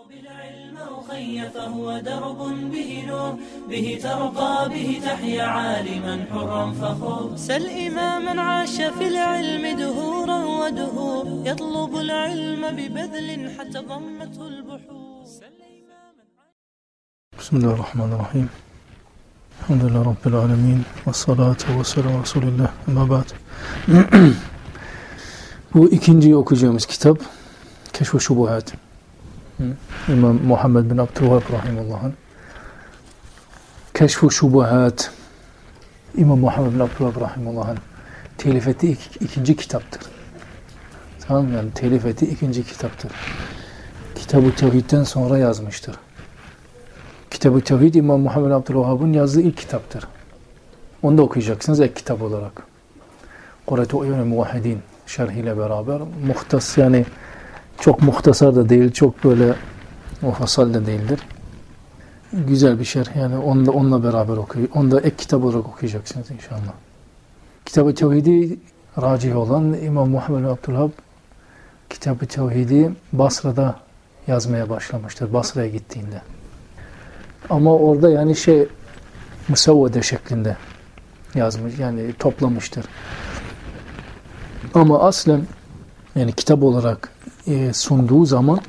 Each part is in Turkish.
بالعلم أخي فهو درب به نور به ترقى به تحيا عالما حرا فخور سل إماما عاش في العلم دهورا ودهور يطلب العلم ببذل حتى ضمته البحور. بسم الله الرحمن الرحيم. الحمد لله رب العالمين والصلاة والسلام على رسول الله. Ama ba'd. Bu ikinci okuyacağımız kitap Keşf-i Şubuhat. İmam Muhammed bin Abdülvahhab rahimullah'ın Keşf-i Şubuhat. İmam Muhammed bin Abdülvahhab rahimullah'ın telif ettiği ikinci kitaptır. Tamam mı? Yani telif ettiği ikinci kitaptır. Kitab-ı Tevhid'den sonra yazmıştır. Kitab-ı Tevhid İmam Muhammed bin Abdülvahhab'ın yazdığı ilk kitaptır. Onu da okuyacaksınız ek kitap olarak. Kuret-i Uyun-i Muvahhidin şerhiyle beraber muhtas, yani çok muhtasar da değil, çok böyle mufassal da değildir. Güzel bir şerh, yani onunla beraber onu da ek kitap olarak okuyacaksınız inşallah. Kitab-ı Tevhid'i racih olan İmam Muhammed bin Abdülvahhab Kitab-ı Tevhid'i Basra'da yazmaya başlamıştır, Basra'ya gittiğinde. Ama orada yani musavvede şeklinde yazmış, yani toplamıştır. Ama aslen yani kitap olarak sunduğu zaman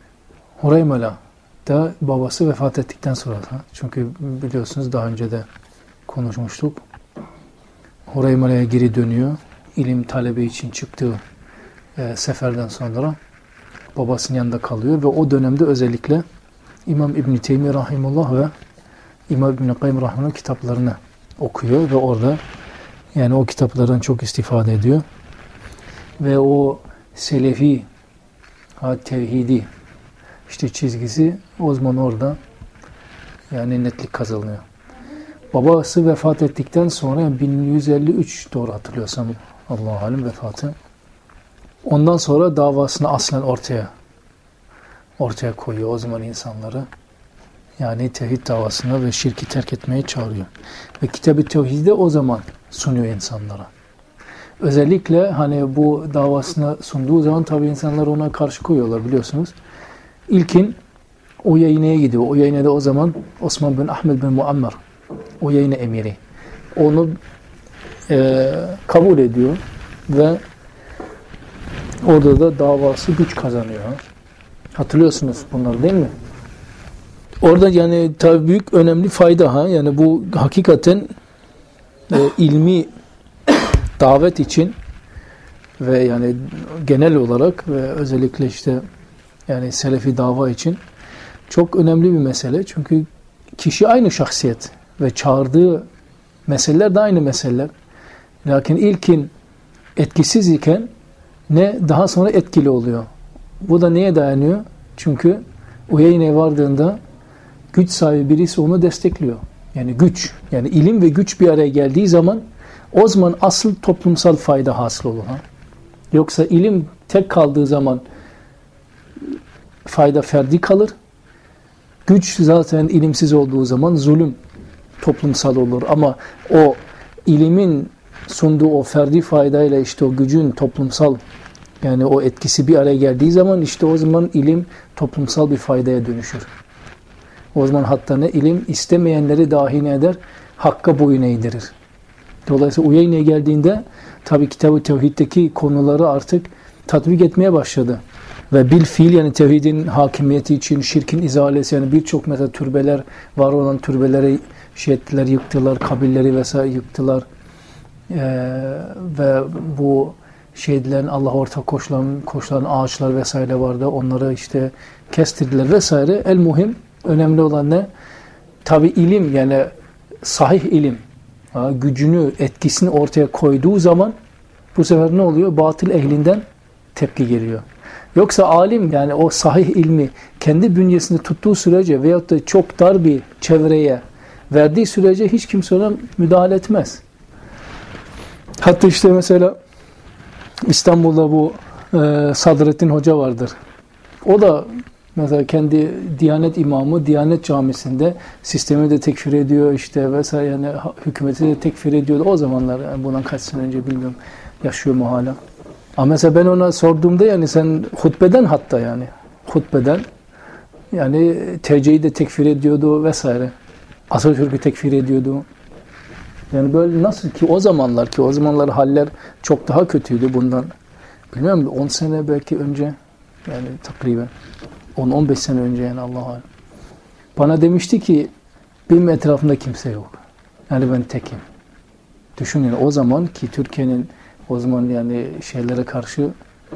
Hureymela'da babası vefat ettikten sonra, çünkü biliyorsunuz daha önce de konuşmuştuk. Hureymela'ya geri dönüyor. İlim talebi için çıktığı seferden sonra babasının yanında kalıyor ve o dönemde özellikle İmam İbn-i Teymiye rahimullah ve İmam İbn-i Kayyim rahimullah kitaplarını okuyor ve orada yani o kitaplardan çok istifade ediyor. Ve o selefi tevhidi çizgisi o zaman orada yani netlik kazanıyor. Babası vefat ettikten sonra yani 1153 doğru hatırlıyorsam Allahu alem vefatı. Ondan sonra davasını aslen ortaya koyuyor o zaman insanları. Yani tevhid davasına ve şirki terk etmeye çağırıyor. Ve Kitab-ı Tevhid'i o zaman sunuyor insanlara. Özellikle hani bu davasına sunduğu zaman tabii insanlar ona karşı koyuyorlar biliyorsunuz. İlkin Uyeyne'ye gidiyor. Uyeyne'de o zaman Osman bin Ahmed bin Muammer, Uyeyne emiri. Onu kabul ediyor ve orada da davası güç kazanıyor. Hatırlıyorsunuz bunları değil mi? Orada yani tabii büyük önemli fayda yani bu hakikaten ilmi davet için ve yani genel olarak ve özellikle yani selefi dava için çok önemli bir mesele. Çünkü kişi aynı şahsiyet ve çağırdığı meseleler de aynı meseleler. Lakin ilkin etkisiz iken daha sonra etkili oluyor. Bu da neye dayanıyor? Çünkü Uyeyne'ye vardığında güç sahibi birisi onu destekliyor. Yani güç, yani ilim ve güç bir araya geldiği zaman o zaman asıl toplumsal fayda hasıl olur. Yoksa ilim tek kaldığı zaman fayda ferdi kalır. Güç zaten ilimsiz olduğu zaman zulüm toplumsal olur. Ama o ilimin sunduğu o ferdi faydayla o gücün toplumsal yani o etkisi bir araya geldiği zaman o zaman ilim toplumsal bir faydaya dönüşür. O zaman hatta ilim istemeyenleri dahi ne eder? Hakka boyun eğdirir. Dolayısıyla Uyeyne'ye geldiğinde tabi Kitab-ı Tevhid'deki konuları artık tatbik etmeye başladı. Ve bilfiil yani tevhidin hakimiyeti için şirkin izalesi yani birçok mesela türbeler var olan türbeleri ettiler, yıktılar, kabilleri vesaire yıktılar. Ve bu şeylerin Allah ortak koşulan ağaçlar vesaire vardı. Onları kestirdiler vesaire. El muhim önemli olan ne? Tabi ilim yani sahih ilim gücünü, etkisini ortaya koyduğu zaman bu sefer ne oluyor? Batıl ehlinden tepki geliyor. Yoksa alim yani o sahih ilmi kendi bünyesinde tuttuğu sürece veyahut da çok dar bir çevreye verdiği sürece hiç kimse ona müdahale etmez. Hatta mesela İstanbul'da bu Sadrettin Hoca vardır. O da mesela kendi Diyanet imamı Diyanet Camisi'nde sistemi de tekfir ediyor vesaire yani hükümeti de tekfir ediyordu o zamanlar yani bundan kaç sene önce bilmiyorum yaşıyor mu hala. Ama mesela ben ona sorduğumda yani sen hutbeden Yani TC'yi de tekfir ediyordu vesaire. Atatürk'ü tekfir ediyordu. Yani böyle nasıl ki o zamanlar haller çok daha kötüydü bundan. Bilmiyorum 10 sene belki önce yani takriben 10-15 sene önce yani Allah'a. Bana demişti ki benim etrafımda kimse yok. Yani ben tekim. Düşünün o zaman ki Türkiye'nin o zaman yani şeylere karşı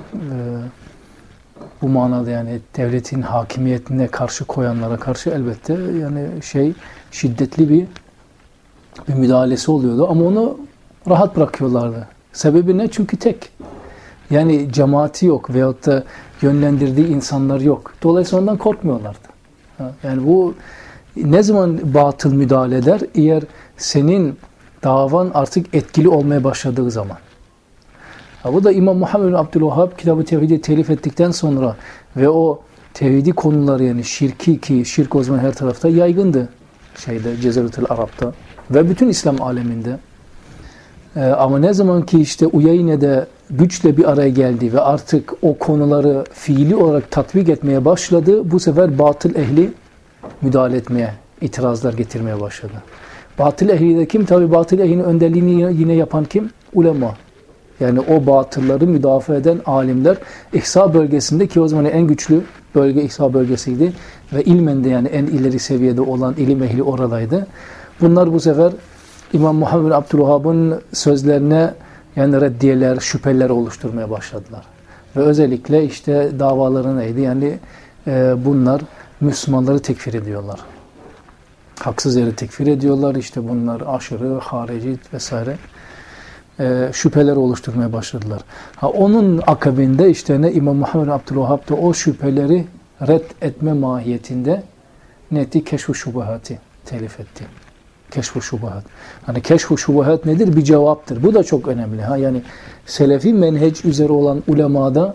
bu manada yani devletin hakimiyetine karşı koyanlara karşı elbette yani şiddetli bir müdahalesi oluyordu ama onu rahat bırakıyorlardı. Sebebi ne? Çünkü tek. Yani cemaati yok veyahut da yönlendirdiği insanlar yok. Dolayısıyla ondan korkmuyorlardı. Yani bu ne zaman batıl müdahale eder? Eğer senin davan artık etkili olmaya başladığı zaman. Bu da İmam Muhammed bin Abdülvahhab Kitab-ı Tevhid'i telif ettikten sonra ve o tevhidi konuları yani şirki ki şirk o zaman her tarafta yaygındı. Ceziretül Arap'ta ve bütün İslam aleminde. Ama ne zaman ki işte Uyeyne'de güçle bir araya geldi ve artık o konuları fiili olarak tatbik etmeye başladı, bu sefer batıl ehli müdahale etmeye, itirazlar getirmeye başladı. Batıl ehli de kim? Tabi batıl ehlinin önderliğini yine yapan kim? Ulema. Yani o batılları müdafaa eden alimler İhsa bölgesinde ki o zaman en güçlü bölge İhsa bölgesiydi ve ilmen de yani en ileri seviyede olan ilim ehli oradaydı. Bunlar bu sefer İmam Muhammed bin Abdülvahhab'ın sözlerine yani reddiyeler, şüpheler oluşturmaya başladılar. Ve özellikle işte davaları neydi? Yani bunlar Müslümanları tekfir ediyorlar. Haksız yere tekfir ediyorlar. İşte bunlar aşırı, harici vesaire şüpheler oluşturmaya başladılar. Onun akabinde işte ne İmam Muhammed bin Abdülvahhab da o şüpheleri red etme mahiyetinde ne etti? Keşf-ı Şubuhat'ı telif etti. Keşf-ı Şubuhat. Hani Keşf-ı Şubuhat nedir? Bir cevaptır. Bu da çok önemli. Yani Selefi menheç üzere olan ulemada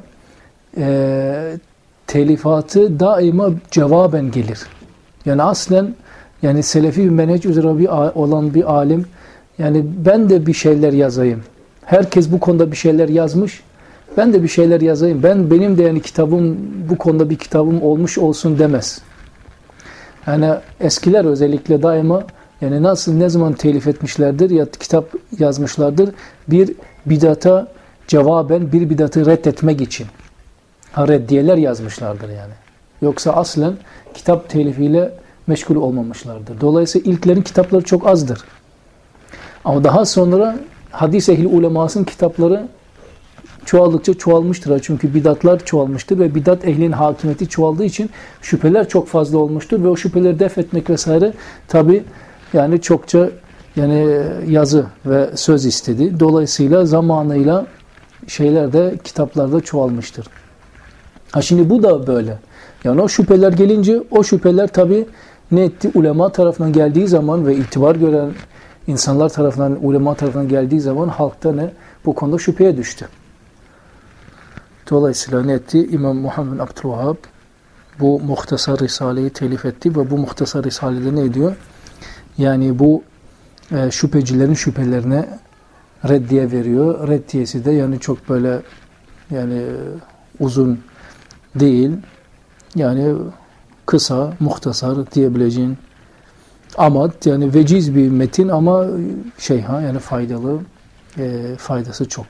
telifatı daima cevaben gelir. Yani aslen yani Selefi menheç üzere olan bir alim yani ben de bir şeyler yazayım. Herkes bu konuda bir şeyler yazmış. Ben de bir şeyler yazayım. Benim de yani kitabım bu konuda bir kitabım olmuş olsun demez. Yani eskiler özellikle daima yani ne zaman telif etmişlerdir ya kitap yazmışlardır bir bidata cevaben bir bidatı reddetmek için. Reddiyeler yazmışlardır yani. Yoksa aslen kitap telifiyle meşgul olmamışlardır. Dolayısıyla ilklerin kitapları çok azdır. Ama daha sonra hadis ehli ulemasının kitapları çoğaldıkça çoğalmıştır. Çünkü bidatlar çoğalmıştır ve bidat ehlinin hakimiyeti çoğaldığı için şüpheler çok fazla olmuştur ve o şüpheleri def etmek vesaire tabi yani çokça yani yazı ve söz istedi. Dolayısıyla zamanıyla şeyler de kitaplarda çoğalmıştır. Şimdi bu da böyle. Yani o şüpheler gelince o şüpheler tabi ne etti? Ulema tarafından geldiği zaman ve itibar gören insanlar tarafından, ulema tarafından geldiği zaman halkta ne? Bu konuda şüpheye düştü. Dolayısıyla ne etti? İmam Muhammed bin Abdülvahhab bu Muhtasar Risale'yi telif etti ve bu Muhtasar Risale'de ne ediyor? Yani bu şüphecilerin şüphelerine reddiye veriyor. Reddiyesi de yani çok böyle yani uzun değil. Yani kısa, muhtasar diyebileceğin ama yani veciz bir metin ama yani faydalı, faydası çok.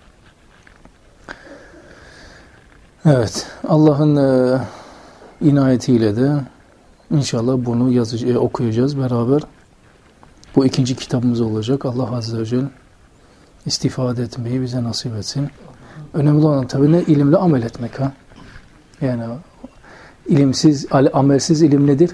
Evet, Allah'ın inayetiyle de inşallah bunu okuyacağız beraber. Bu ikinci kitabımız olacak. Allah Azze ve Celle istifade etmeyi bize nasip etsin. Önemli olan tabii ne? İlimle amel etmek. Yani ilimsiz, amelsiz ilim nedir?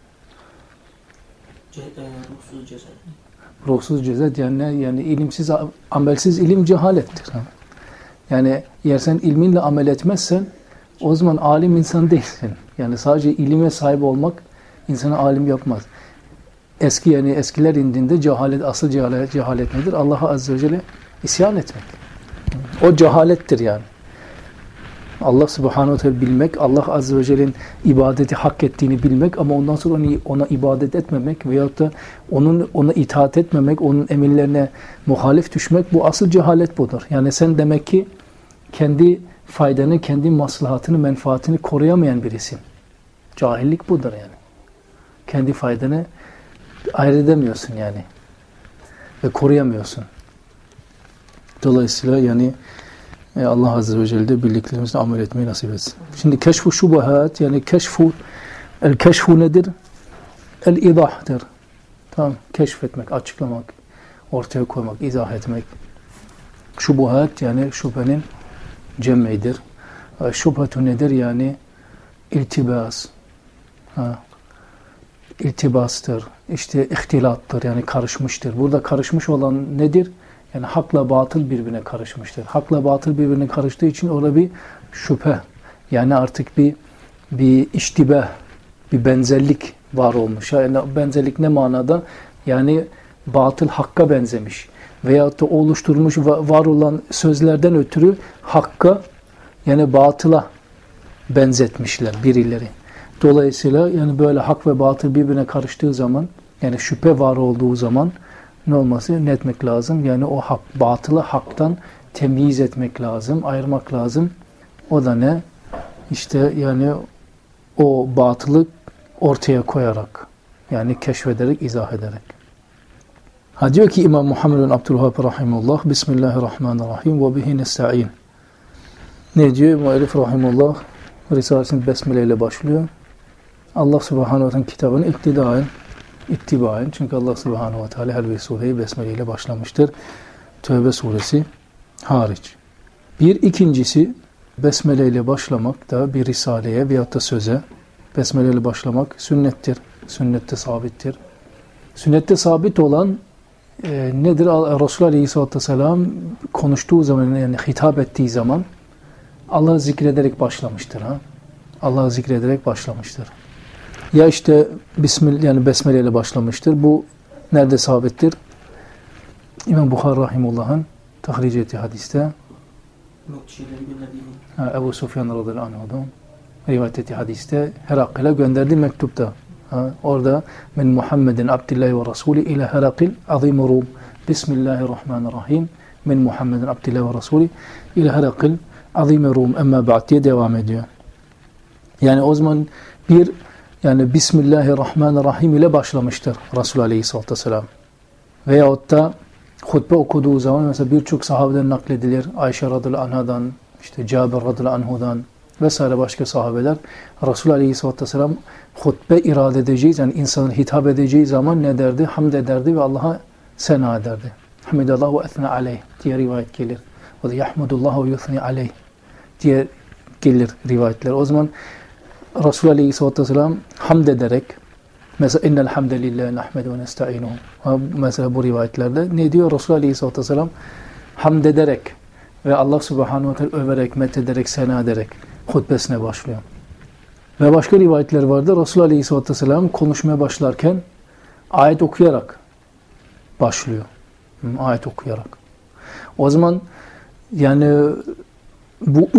Ruhsuz ceset. Ruhsuz ceset yani ilimsiz, amelsiz ilim cehalettir. Yani eğer sen ilminle amel etmezsen o zaman alim insan değilsin. Yani sadece ilime sahip olmak insanı alim yapmaz. Eskiler indinde cehalet, asıl cehalet nedir? Allah'a Azze ve Celle isyan etmek. O cehalettir yani. Allah Subhanahu Teala bilmek, Allah Azze ve Celle'nin ibadeti hak ettiğini bilmek ama ondan sonra ona ibadet etmemek veyahut da ona itaat etmemek, onun emirlerine muhalif düşmek, bu asıl cehalet budur. Yani sen demek ki kendi faydanı, kendi maslahatını, menfaatini koruyamayan birisin. Cahillik budur yani. Kendi faydanı ayırt edemiyorsun yani. Ve koruyamıyorsun. Dolayısıyla yani Allah Azze ve Celle de bildiklerimizle amel etmeyi nasip etsin. Şimdi keşfu şubahat yani keşfu nedir? El-idah'tır. Tamam. Keşfetmek, açıklamak, ortaya koymak, izah etmek. Şubuhat yani şüphenin cem'idir. Şubhatu nedir? Yani iltibas. İltibastır. İşte ihtilattır. Yani karışmıştır. Burada karışmış olan nedir? Yani hakla batıl birbirine karışmıştır. Hakla batıl birbirine karıştığı için orada bir şüphe. Yani artık bir iştibah, bir benzerlik var olmuş. Yani benzerlik ne manada? Yani batıl hakka benzemiş. Veyahut da oluşturmuş var olan sözlerden ötürü hakka yani batıla benzetmişler birileri. Dolayısıyla yani böyle hak ve batıl birbirine karıştığı zaman yani şüphe var olduğu zaman ne olması? Ne etmek lazım? Yani o batılı haktan temyiz etmek lazım, ayırmak lazım. O da ne? İşte yani o batılı ortaya koyarak, yani keşfederek, izah ederek. Diyor ki İmam Muhammed bin Abdülvahhab rahimehullah, Bismillahirrahmanirrahim ve bihi nesta'in. Ne diyor? Muallif rahimehullah Risalesinin Besmele ile başlıyor. Allah Subhanahu ve Teala kitabını ittibaen. Çünkü Allah Subhanahu ve Teala her bir sureyi Besmele ile başlamıştır. Tövbe suresi hariç. İkincisi Besmele ile başlamak da bir risaleye veyahut da söze Besmele ile başlamak sünnettir. Sünnette sabittir. Sünnette sabit olan nedir? Resulullah Aleyhisselatü Vesselam konuştuğu zaman yani hitap ettiği zaman Allah'ı zikrederek başlamıştır. Allah'ı zikrederek başlamıştır. Ya işte yani Besmele ile başlamıştır. Bu nerede sabittir? İmam Bukhari rahimullah'ın tahric ettiği hadiste Ebu Sufyan radıyallahu anh'dan rivayet ettiği hadiste Herakil'e gönderdiği mektupta orada min Muhammedin Abdillahi ve Resulü ile Herakil azim Rum Bismillahirrahmanirrahim min Muhammedin Abdillahi ve Resulü ile Herakil azim Rum emma ba'd diye devam ediyor. Yani o zaman yani Bismillahirrahmanirrahim ile başlamıştır Resulullah Aleyhisselatü Vesselam. Veyahut da hutbe okuduğu zaman mesela birçok sahabeden nakledilir. Ayşe radıyallahu anhadan, işte Cabir radıyallahu anhudan vesaire başka sahabeler Resulullah Aleyhisselatü Vesselam hutbe irade edeceği yani insanın hitap edeceği zaman ne derdi? Hamd ederdi ve Allah'a sena ederdi. Hamidallahu ve ethna aleyh diye rivayet gelir. O da yahmudullahu ve yuthni aleyh diye gelir rivayetler. O zaman Resulullah Aleyhisselatü Vesselam hamd ederek mesela innel hamdelillahi nahmedu ve nesta'inuhu. Mesela bu rivayetlerde ne diyor? Resulullah Aleyhisselatü Vesselam hamd ederek ve Allah Subhanahu ve Teala överek, methederek, sena ederek hutbesine başlıyor. Ve başka rivayetler vardı. Resulullah Aleyhisselatü Vesselam konuşmaya başlarken ayet okuyarak başlıyor. Ayet okuyarak. O zaman yani bu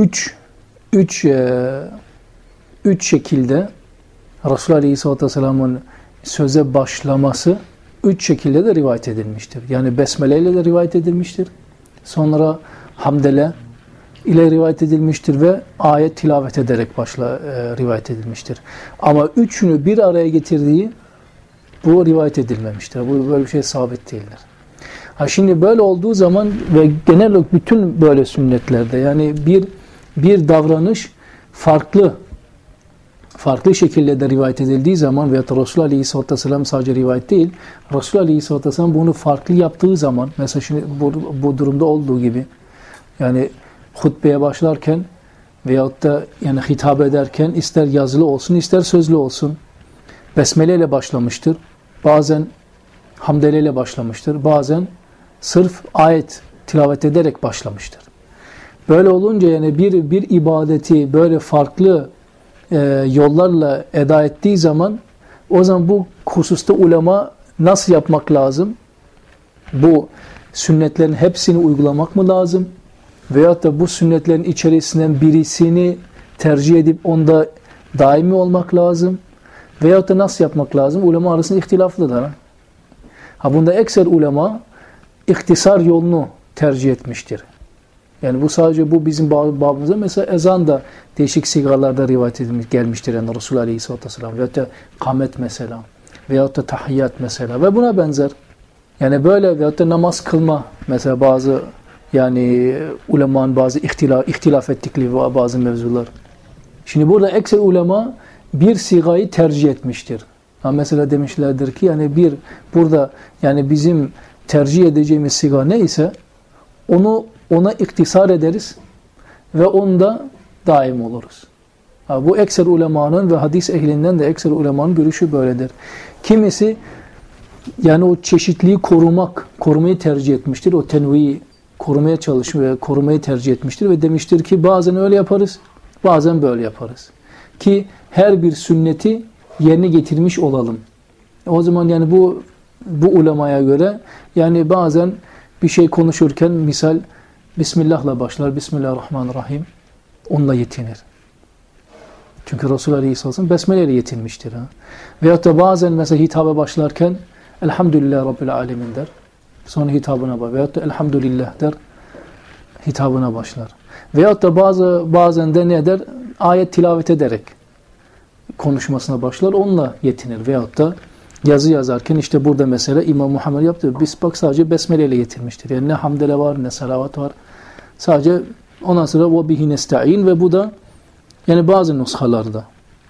üç şekilde Resulullah Aleyhisselatü Vesselam'ın söze başlaması 3 şekilde de rivayet edilmiştir. Yani Besmele ile de rivayet edilmiştir. Sonra Hamdele ile rivayet edilmiştir ve ayet tilavet ederek rivayet edilmiştir. Ama üçünü bir araya getirdiği bu rivayet edilmemiştir. Bu böyle bir şey sabit değildir. Şimdi böyle olduğu zaman ve genel olarak bütün böyle sünnetlerde yani bir davranış farklı şekilde de rivayet edildiği zaman veya Resulullah Aleyhisselatü Vesselam sadece rivayet değil, Resulullah Aleyhisselatü Vesselam bunu farklı yaptığı zaman, mesela şimdi bu durumda olduğu gibi, yani hutbeye başlarken veyahut da yani hitap ederken ister yazılı olsun, ister sözlü olsun, Besmele ile başlamıştır, bazen Hamdele ile başlamıştır, bazen sırf ayet tilavet ederek başlamıştır. Böyle olunca yani bir ibadeti böyle farklı yollarla eda ettiği zaman o zaman bu hususta ulema nasıl yapmak lazım? Bu sünnetlerin hepsini uygulamak mı lazım? Veyahut da bu sünnetlerin içerisinden birisini tercih edip onda daimi olmak lazım? Veyahut da nasıl yapmak lazım? Ulema arasında ihtilaflıdır. Bunda ekser ulema ihtisar yolunu tercih etmiştir. Yani bu sadece bu bizim babımıza. Mesela ezan da değişik sigalarda rivayet edilmiş, gelmiştir. Yani Resulullah Aleyhisselatü Vesselam. Veyahut da kamet mesela. Veyahut da tahiyyat mesela. Ve buna benzer. Yani böyle veyahut da namaz kılma. Mesela bazı yani ulemanın bazı ihtilaf ettikleri bazı mevzular. Şimdi burada ekser ulema bir sigayı tercih etmiştir. Ha mesela demişlerdir ki yani burada yani bizim tercih edeceğimiz siga neyse ona iktisar ederiz ve onda daim oluruz. Ha, bu ekser ulemanın ve hadis ehlinden de ekser ulemanın görüşü böyledir. Kimisi yani o çeşitliği korumayı tercih etmiştir. O tenviyi korumaya çalışıyor ve korumayı tercih etmiştir ve demiştir ki bazen öyle yaparız, bazen böyle yaparız. Ki her bir sünneti yerine getirmiş olalım. O zaman yani bu ulemaya göre yani bazen bir şey konuşurken misal Bismillah'la başlar, Bismillahirrahmanirrahim onunla yetinir. Çünkü Resulullah Aleyhisselam Besmele ile yetinmiştir. Veyahut da bazen mesela hitaba başlarken Elhamdülillah Rabbil Alemin der. Sonra hitabına başlar. Veyahut da Elhamdülillah der. Hitabına başlar. Veyahut da bazen de ne der? Ayet tilavet ederek konuşmasına başlar. Onunla yetinir. Veyahut da yazı yazarken işte burada mesela İmam Muhammed yaptı. Biz bak sadece Besmele ile yetinmiştir. Yani ne hamdele var ne salavat var. Sadece ondan sonra o bihi nesta'in ve bu da yani bazı nushalarda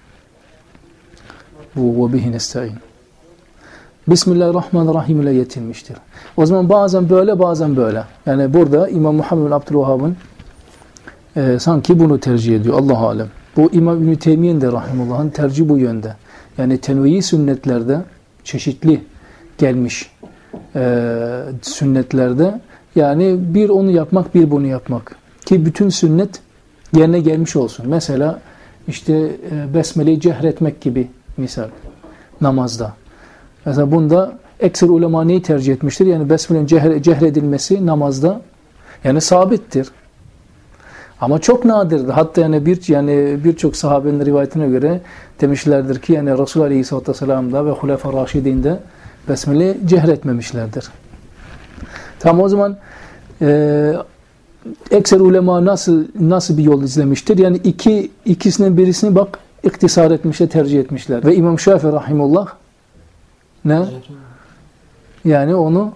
bu ve bihi nesta'in. Bismillahirrahmanirrahim ile yetinmiştir. O zaman bazen böyle bazen böyle. Yani burada İmam Muhammed bin Abdülvehhab'ın sanki bunu tercih ediyor. Allahu alem. Bu İmam İbn-i Teymiye'nin de rahimullah'ın tercihi bu yönde. Yani tenviyi sünnetlerde çeşitli gelmiş sünnetlerde yani bir onu yapmak bir bunu yapmak. Ki bütün sünnet yerine gelmiş olsun. Mesela işte Besmele'yi cehretmek gibi misal namazda. Mesela bunda ekser ulema neyi tercih etmiştir? Yani Besmele'nin cehredilmesi namazda yani sabittir. Ama çok nadirdir. Hatta yani birçok sahabenin rivayetine göre demişlerdir ki yani Resulullah Aleyhisselatü Vesselam'da ve Hulefâ Raşidîn'de Besmele cehretmemişlerdir. Tamam o zaman ekser ulema nasıl bir yol izlemiştir? Yani ikisinin birisini bak iktisar etmişler, tercih etmişler. Ve İmam Şafii rahimullah ne? Yani onu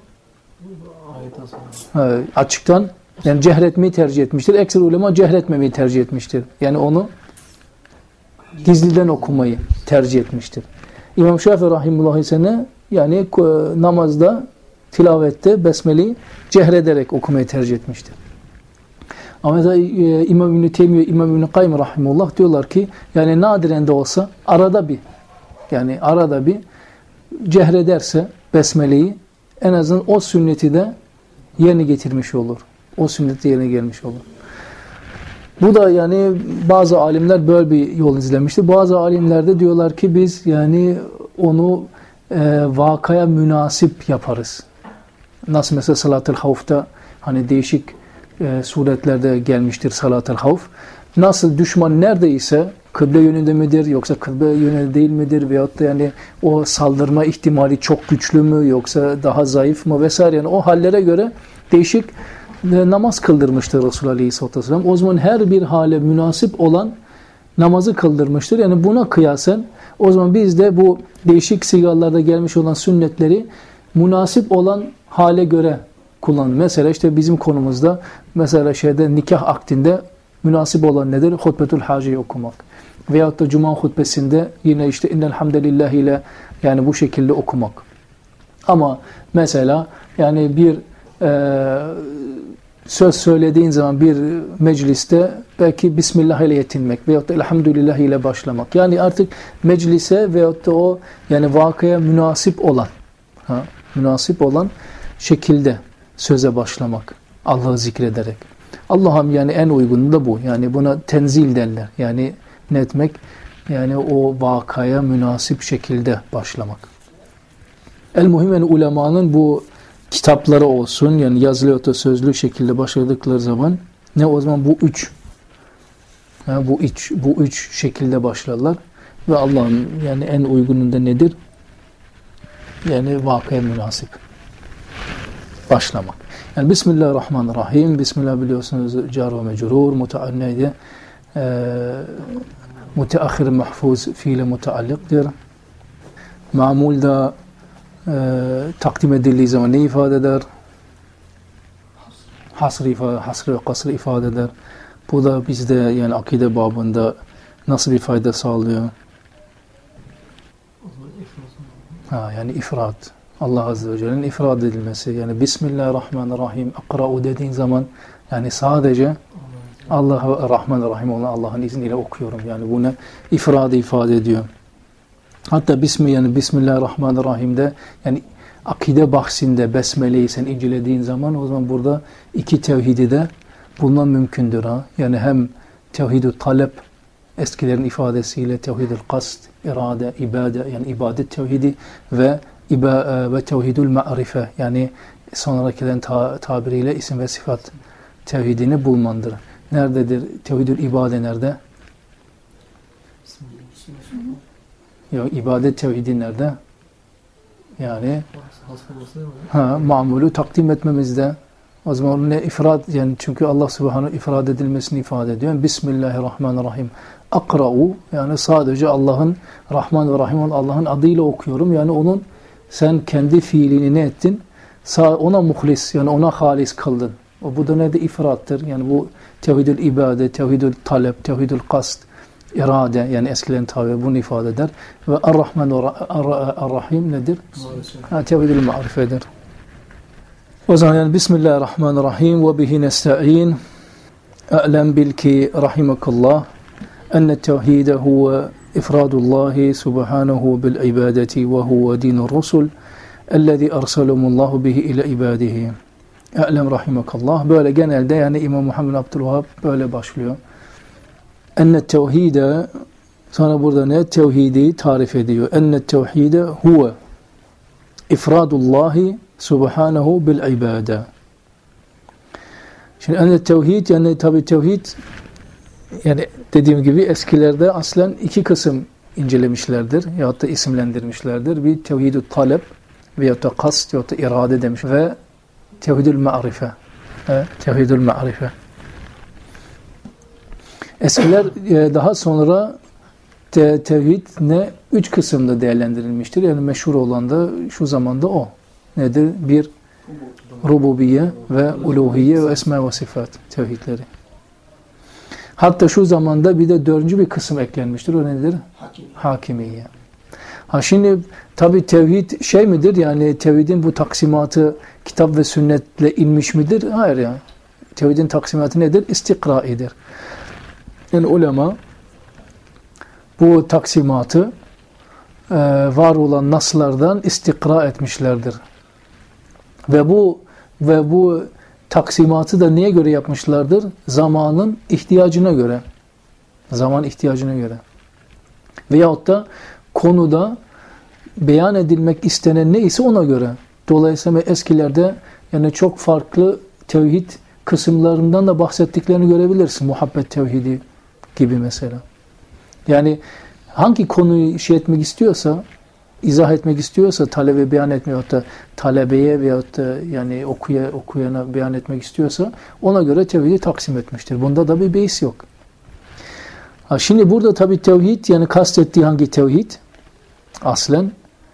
açıktan yani cehretmeyi tercih etmiştir. Ekser ulema cehretmemeyi tercih etmiştir. Yani onu gizliden okumayı tercih etmiştir. İmam Şafii rahimullah ise ne? Yani namazda, tilavette Besmele'yi cehrederek okumayı tercih etmiştir. Ama mesela İmam İbn-i Teymiye, İmam İbn-i Kayyim rahimullah diyorlar ki yani nadiren de olsa arada bir cehrederse Besmele'yi en azından o sünneti de yerine getirmiş olur. O sünneti yerine gelmiş olur. Bu da yani bazı alimler böyle bir yol izlemiştir. Bazı alimler de diyorlar ki biz yani onu vakaya münasip yaparız. Nasıl mesela Salat-ı Havf'ta hani değişik suretlerde gelmiştir Salat-ı Havf. Nasıl düşman neredeyse kıble yönünde midir yoksa kıble yönünde değil midir veyahut da yani o saldırma ihtimali çok güçlü mü yoksa daha zayıf mı vesaire yani o hallere göre değişik namaz kıldırmıştır Resulullah Aleyhisselatü Vesselam. O zaman her bir hale münasip olan namazı kıldırmıştır. Yani buna kıyasen o zaman biz de bu değişik sigalarda gelmiş olan sünnetleri münasip olan hale göre kullanın. Mesela işte bizim konumuzda mesela nikah akdinde münasip olan nedir? Hutbetül Hace'yi okumak. Veyahut da Cuma hutbesinde yine işte innel hamdelillah ile yani bu şekilde okumak. Ama mesela yani bir söz söylediğin zaman bir mecliste belki Bismillah ile yetinmek veyahut da Elhamdülillah ile başlamak. Yani artık meclise veyahut da o yani vakaya münasip olan şekilde söze başlamak. Allah'ı zikrederek. Allah'ım yani en uygunu da bu. Yani buna tenzil derler. Yani ne etmek? Yani o vakaya münasip şekilde başlamak. El-muhim yani ulemanın bu kitapları olsun yani yazılı ya da sözlü şekilde başladıkları zaman ne o zaman bu üç şekilde başlarlar ve Allah'ın yani en uygununda nedir? Yani vakaya münasip. başlamak. Yani Bismillahirrahmanirrahim. Bismillah biliyorsunuz car ve mecrur, muteanneydi. Müteahhir mahfuz fiile mutealliktir. Ma'mul da takdim edildiği zaman ne ifade eder? Hasr ve kasr ifade eder. Bu da bizde yani akide babında nasıl bir fayda sağlıyor? Yani ifrat. Allah Azze ve Celle'nin ifrad edilmesi. Yani Bismillahirrahmanirrahim akra'u dediğin zaman yani sadece Allah Rahman-Rahim olan Allah'ın izniyle okuyorum. Yani bunu ifradı ifade ediyor. Hatta Bismillahirrahmanirrahim'de yani akide bahsinde Besmele'yi sen incelediğin zaman o zaman burada iki tevhidi de bulman mümkündür. Yani hem tevhid-ü talep eskilerin ifadesiyle tevhid-ül kast, irade, ibade yani ibadet tevhidi ve tevhidül ma'rife yani sonrakilerin tabiriyle isim ve sıfat tevhidini bulmandır. Nerededir? Tevhidül ibade nerede? Yok, ibadet tevhidi nerede? Yani mamulü takdim etmemizde. O zaman ne ifrad yani çünkü Allah Subhanahu ifrad edilmesini ifade ediyor. Yani Bismillahirrahmanirrahim. Akra'u yani sadece Allah'ın Rahman ve Rahim olan Allah'ın adıyla okuyorum. Yani onun sen kendi fiilini ne ettin? Ona muhlis yani ona halis kıldın. Bu da ne de ifrattır. Yani bu tevhidül ibade, tevhidül talep, tevhidül kast, irade yani eskilerin tabiri bunu ifade eder. Ve Ar-Rahman ve Ar-Rahim nedir? Tevhidül ma'rifedir. O zaman yani Bismillahirrahmanirrahim ve bihi nesta'in. A'lem bil ki rahimakallah enne tevhide huve ifradullahi subhanahu bil ibadeti ve huve dinur rusul ellezî erselehumullahu bihi ile ibadihi. A'lem rahimakallah. Böyle genelde yani İmam Muhammed Abdülvahhab böyle başlıyor. Enne tevhide sana burada ne? Tevhidi tarif ediyor. Enne tevhide huve ifradullahi subhanahu bil ibade. Şimdi enne tevhid yani tabi tevhid yani dediğim gibi eskilerde aslen iki kısım incelemişlerdir yahut da isimlendirmişlerdir. Bir tevhid-ü talep veyahut da kast veyahut da irade demiş ve tevhid-ül ma'rife. Tevhid-ül ma'rife. Eskiler daha sonra tevhid ne? Üç kısımda değerlendirilmiştir. Yani meşhur olan da şu zamanda o. Nedir? Bir, rububiyye ve uluhiyye ve esma ve sıfat tevhidleri. Hatta şu zamanda bir de dördüncü bir kısım eklenmiştir. O nedir? Hakimiyye. Şimdi tabi tevhid şey midir? Yani tevhidin bu taksimatı kitap ve sünnetle inmiş midir? Hayır yani. Tevhidin taksimatı nedir? İstikraidir. Yani ulema bu taksimatı var olan naslardan istikra etmişlerdir. Ve bu taksimatı da neye göre yapmışlardır? Zamanın ihtiyacına göre. Zaman ihtiyacına göre. Veyahut da konuda beyan edilmek istenen neyse ona göre. Dolayısıyla eskilerde yani çok farklı tevhid kısımlarından da bahsettiklerini görebilirsin. Muhabbet tevhidi gibi mesela. Yani hangi konuyu etmek istiyorsa, izah etmek istiyorsa, talebe beyan etmiyor da talebeye veyahut da yani okuyana beyan etmek istiyorsa ona göre tevhidi taksim etmiştir. Bunda da bir beis yok. Şimdi burada tabi tevhid yani kastettiği hangi tevhid? Aslen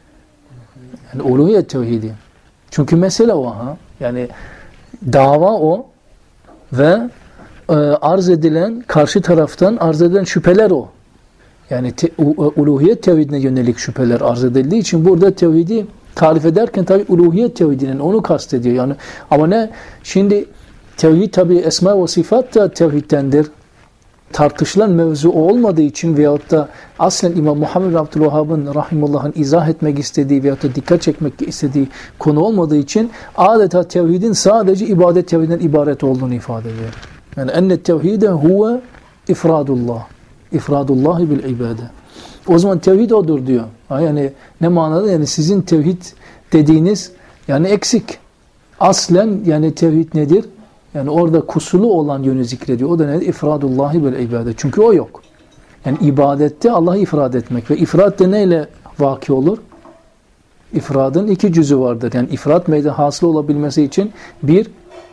yani uluhiyet tevhidi. Çünkü mesele o. Yani dava o ve arz edilen karşı taraftan arz edilen şüpheler o. Yani uluhiyet tevhidine yönelik şüpheler arz edildiği için burada tevhidi tarif ederken tabi uluhiyet tevhidinin onu kastediyor. Yani ama ne? Şimdi tevhid tabi esma ve sıfat da tevhiddendir. Tartışılan mevzu olmadığı için veyahut da aslen İmam Muhammed Abdülvahhab'ın rahimullah'ın izah etmek istediği veyahut da dikkat çekmek istediği konu olmadığı için adeta tevhidin sadece ibadet tevhidinden ibaret olduğunu ifade ediyor. Yani enne tevhide huve ifradullah. İfradullahi bil ibade. O zaman tevhid odur diyor. Yani ne manada? Yani sizin tevhid dediğiniz yani eksik. Aslen yani tevhid nedir? Yani orada kusuru olan yönü zikrediyor. O da nedir? İfradullahi bil ibade. Çünkü o yok. Yani ibadette Allah'ı ifrad etmek ve ifrad de neyle vaki olur? İfradın iki cüzü vardır. Yani ifrat meydana hasıl olabilmesi için bir,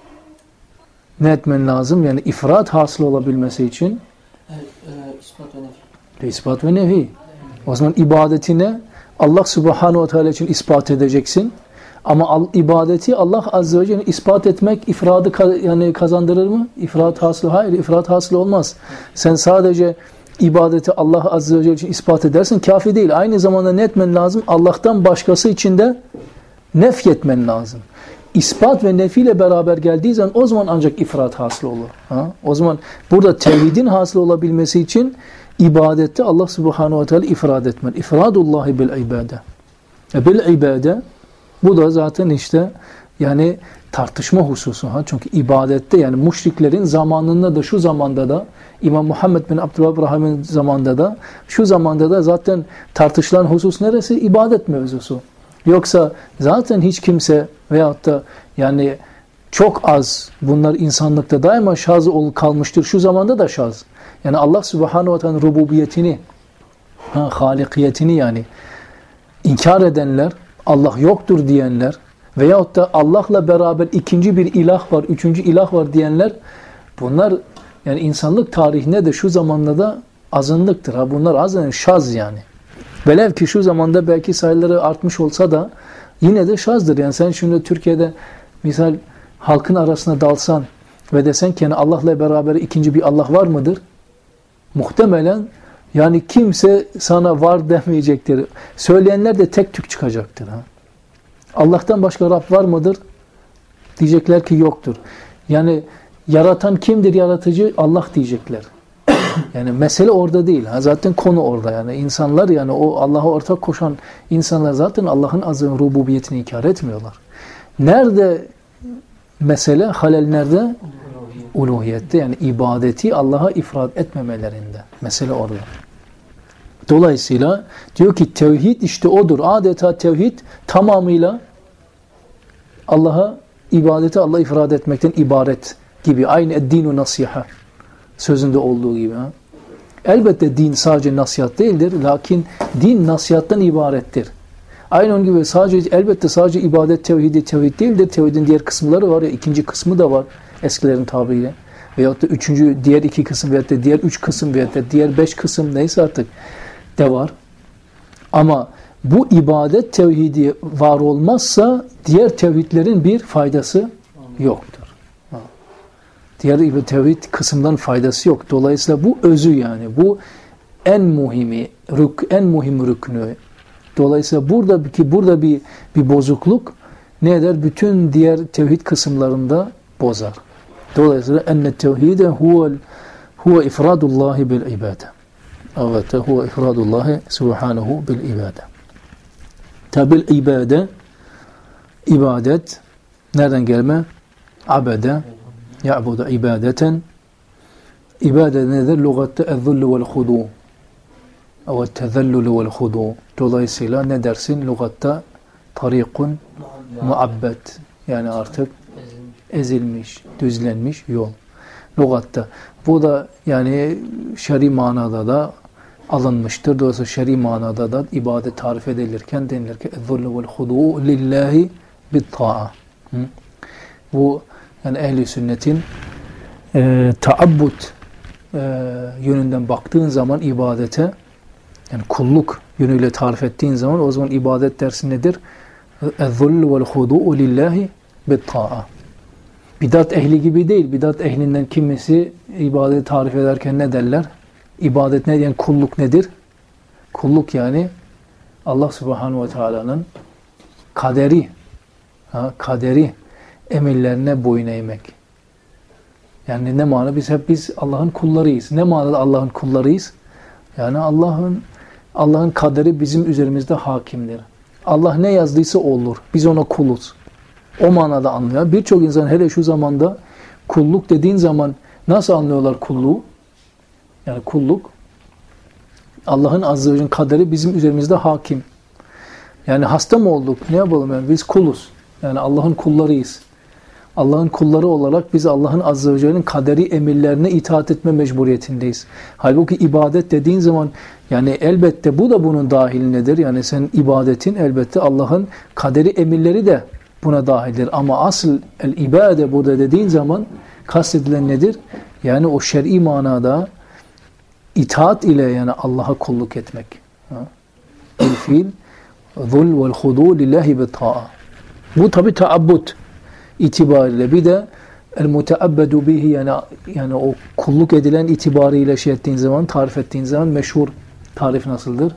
ne etmen lazım? Yani ifrat hasıl olabilmesi için ispat ve nefi. ispat ve nefi. O zaman ibadetine Allah Subhanahu ve Teala için ispat edeceksin. Ama ibadeti Allah Azze ve Celle ispat etmek ifradı yani kazandırır mı? İfrat hasıl. Hayır, ifrat hasıl olmaz. Sen sadece ibadeti Allah Azze ve Celle için ispat edersin, kafi değil. Aynı zamanda ne etmen lazım? Allah'tan başkası için de nefyetmen lazım. İspat ve nefiyle beraber geldiği zaman o zaman ancak ifrat hasıl olur. O zaman burada tevhidin hasıl olabilmesi için ibadette Allah Subhanahu ve Teala ifrad etmen. İfradullahi bil ibade. Bil ibade, bu da zaten işte yani tartışma hususu. Çünkü ibadette yani müşriklerin zamanında da şu zamanda da İmam Muhammed bin Abdülvahhab Rahim'in zamanında da şu zamanda da zaten tartışılan husus neresi? İbadet mevzusu. Yoksa zaten hiç kimse veyahut da yani çok az bunlar insanlıkta daima şaz kalmıştır. Şu zamanda da şaz. Yani Allah Subhanahu ve Teala'nın rububiyetini, halikiyetini yani inkar edenler, Allah yoktur diyenler veyahut da Allah'la beraber ikinci bir ilah var, üçüncü ilah var diyenler, bunlar yani insanlık tarihinde de şu zamanda da azınlıktır. Bunlar azın şaz yani. Velev ki şu zamanda belki sayıları artmış olsa da yine de şazdır. Yani sen şimdi Türkiye'de misal halkın arasına dalsan ve desen ki yani Allah'la beraber ikinci bir Allah var mıdır? Muhtemelen yani kimse sana var demeyecektir. Söyleyenler de tek tük çıkacaktır. Allah'tan başka Rab var mıdır? Diyecekler ki yoktur. Yani yaratan kimdir, yaratıcı? Allah diyecekler. Yani mesele orada değil. Zaten konu orada. Yani insanlar yani o Allah'a ortak koşan insanlar zaten Allah'ın azim rububiyetini inkar etmiyorlar. Nerede mesele? Halel nerede? Uluhiyette. Yani ibadeti Allah'a ifrad etmemelerinde. Mesele orada. Dolayısıyla diyor ki tevhid işte odur. Adeta tevhid tamamıyla Allah'a ibadeti Allah'a ifrad etmekten ibaret gibi. Aynı eddinu nasiha sözünde olduğu gibi. Elbette din sadece nasihat değildir. Lakin din nasihattan ibarettir. Aynı onun gibi elbette sadece ibadet tevhid değildir. Tevhidin diğer kısımları var ya, ikinci kısmı da var eskilerin tabiriyle. Veyahut da diğer iki kısım veyahut da diğer üç kısım veyahut da diğer beş kısım neyse artık de var. Ama bu ibadet tevhidi var olmazsa diğer tevhidlerin bir faydası yoktur. Diğer tevhid kısımdan faydası yok. Dolayısıyla bu özü yani. Bu en muhim rüknü. Dolayısıyla burada bir bozukluk ne eder? Bütün diğer tevhid kısımlarında bozar. Dolayısıyla enne tevhide huve ifradullahi bil ibade. Evet, huve ifradullahi subhanahu bil ibade. Tabil ibadet nereden gelme? Abede ya'budu ibadeten. İbadet nedir? Lugatta ezzullu vel hudu. Ve tezellulu vel hudu. Dolayısıyla ne dersin? Lugatta tarikun muabbed. Yani artık ezilmiş, düzlenmiş yol. Lugatta. Bu da yani şer'i manada da alınmıştır. Dolayısıyla şer'i manada da ibadet tarif edilirken denilir ki ezzullu vel hudu lillahi bit ta'a. Bu yani ehli sünnetin taabbud yönünden baktığın zaman ibadete yani kulluk yönüyle tarif ettiğin zaman o zaman ibadet dersi nedir? اَذُّلُّ وَالْخُضُوءُ لِلّٰهِ بِالطَّاءَ. Bidat ehli gibi değil. Bidat ehlinden kimisi ibadeti tarif ederken ne derler? İbadet ne? Yani kulluk nedir? Kulluk yani Allah Subhanahu ve Teala'nın kaderi emirlerine boyun eğmek. Yani ne mana? Biz Allah'ın kullarıyız. Ne manada Allah'ın kullarıyız? Yani Allah'ın kaderi bizim üzerimizde hakimdir. Allah ne yazdıysa olur. Biz ona kuluz. O manada anlıyor. Birçok insan hele şu zamanda kulluk dediğin zaman nasıl anlıyorlar kulluğu? Yani kulluk Allah'ın azze ve celle kaderi bizim üzerimizde hakim. Yani hasta mı olduk? Ne yapalım yani? Biz kuluz. Yani Allah'ın kullarıyız. Allah'ın kulları olarak biz Allah'ın Azze ve Celle'nin kaderi emirlerine itaat etme mecburiyetindeyiz. Halbuki ibadet dediğin zaman yani elbette bu da bunun dahilindedir. Yani sen ibadetin elbette Allah'ın kaderi emirleri de buna dahildir. Ama asıl el-ibade burada dediğin zaman kastedilen nedir? Yani o şer'i manada itaat ile yani Allah'a kulluk etmek. El-fiil zul vel hudu lillahi bi-ta'a. Bu tabi taabbud itibariyle. Bir de el-muteabbedu bihi yani o kulluk edilen itibariyle şey ettiğin zaman, tarif ettiğin zaman meşhur tarif nasıldır?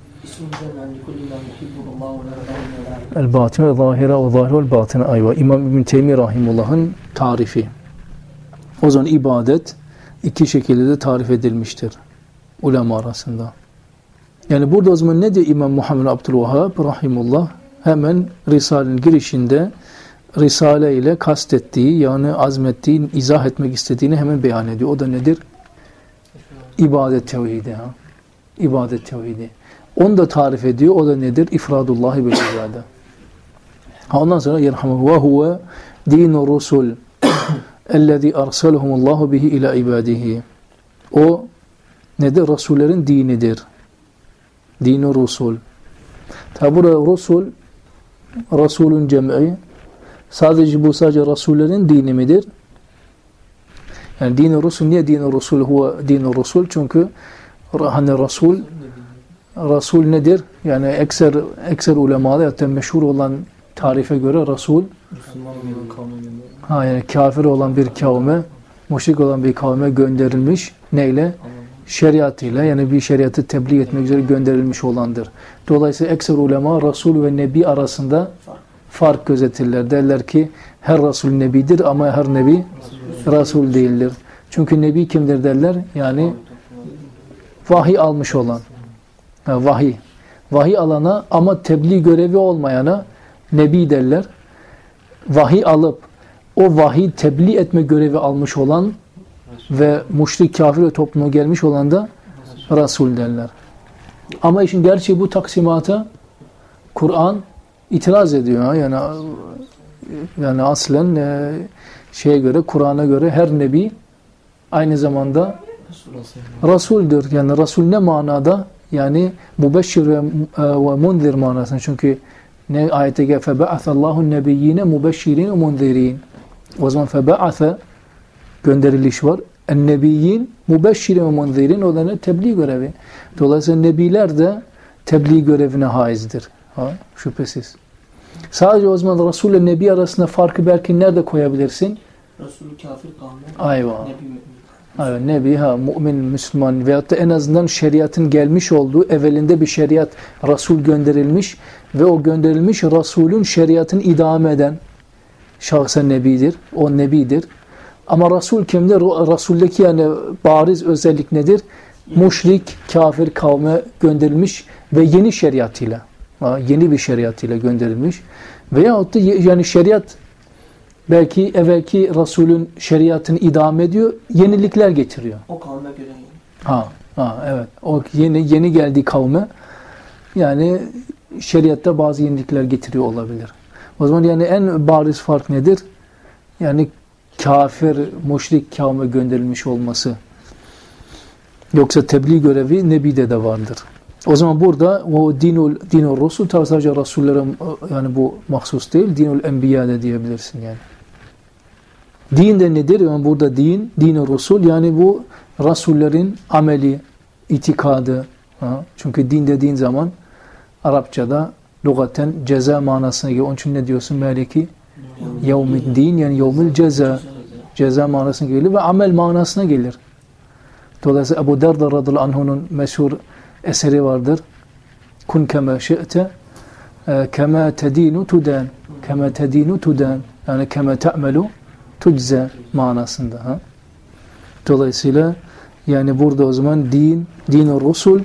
El-batine zahira ve zahira ve batine ayva. İmam İbn Teymiye rahimullah'ın tarifi. O zaman ibadet iki şekilde de tarif edilmiştir ulema arasında. Yani burada o zaman ne diyor İmam Muhammed Abdülvehhab rahimullah? Hemen Risale'nin girişinde Risale ile kastettiği yani azmettiği, izah etmek istediğini hemen beyan ediyor. O da nedir? İbadet tevhidi. İbadet tevhidi. Onu da tarif ediyor. O da nedir? İfradullahi bil ibade. Ondan sonra yerhamuhu ve huve dinu rusul ellezî arsalahumullahu bihi ila ibadihi. O nedir? Resullerin dinidir. Dinu rusul. Tabi burada rusul, Resulün cem'i sadece Resullerin dini midir? Yani dini rusul, niye dini rusul? Huve dini rusul çünkü hani Resul nedir? Yani ekser ulemada hatta meşhur olan tarife göre Resul yani kafir olan bir kavme, müşrik olan bir kavme gönderilmiş. Neyle? Şeriatıyla yani bir şeriatı tebliğ etmek üzere gönderilmiş olandır. Dolayısıyla ekser ulema Resul ve Nebi arasında fark gözetirler. Derler ki her Resul Nebidir ama her Nebi Resul değildir. Çünkü Nebi kimdir derler? Yani vahiy almış olan. Vahiy alana ama tebliğ görevi olmayana Nebi derler. Vahiy alıp o vahiy tebliğ etme görevi almış olan ve müşrik kafir ve topluma gelmiş olan da Resul derler. Ama işin gerçeği bu taksimata Kur'an itiraz ediyor. Yani aslen şeye göre, Kur'an'a göre her nebi aynı zamanda Resul'dür. Yani Resul ne manada? Yani mübeşşir ve munzir manasında. Çünkü ne ayette gel febe'athallahu nebiyyine mübeşşirin ve munzirin. O zaman febe'atha gönderiliş var. En-nebiyyin mübeşşirin ve munzirin, o da ne? Tebliğ görevi. Dolayısıyla nebiler de tebliğ görevine haizdir. Şüphesiz. Sadece o zaman Resul ile Nebi arasında farkı belki nerede koyabilirsin? Resul kafir kavmi. Ayva. Evet, Nebi, mümin, Müslüman veyahut da en azından şeriatın gelmiş olduğu, evvelinde bir şeriat, Resul gönderilmiş ve o gönderilmiş Resulün şeriatını idame eden şahsen Nebidir. O Nebidir. Ama Resul kimdir? Resul'deki yani bariz özellik nedir? Müşrik, kafir kavme gönderilmiş ve yeni şeriatıyla, yeni bir şeriatıyla gönderilmiş. Veyahut da yani şeriat belki evvelki Resul'ün şeriatını idame ediyor, yenilikler getiriyor. O kavme göre yeni. Evet. O yeni geldiği kavme yani şeriatta bazı yenilikler getiriyor olabilir. O zaman yani en bariz fark nedir? Yani kafir, müşrik kavme gönderilmiş olması. Yoksa tebliğ görevi Nebi'de de vardır. O zaman burada o dinul rusul sadece Resullere yani bu mahsus değil, dinul enbiya da diyebilirsin yani. Din de nedir? Yani burada dinul rusul yani bu Resullerin ameli, itikadı. Çünkü din dediğin zaman Arapçada lügaten ceza manasına geliyor. Onun için ne diyorsun Meleki? Yevmiddin yani yevmil ceza. Ceza manasına geliyor ve amel manasına gelir. Dolayısıyla Ebu Derda radıyallahu anh'un meşhur eseri vardır. Kun kema şi'te kema tedinu tudan. Kema tedinu tudan. Yani kema te'melu tujza manasında. Dolayısıyla yani burada o zaman dinur rusul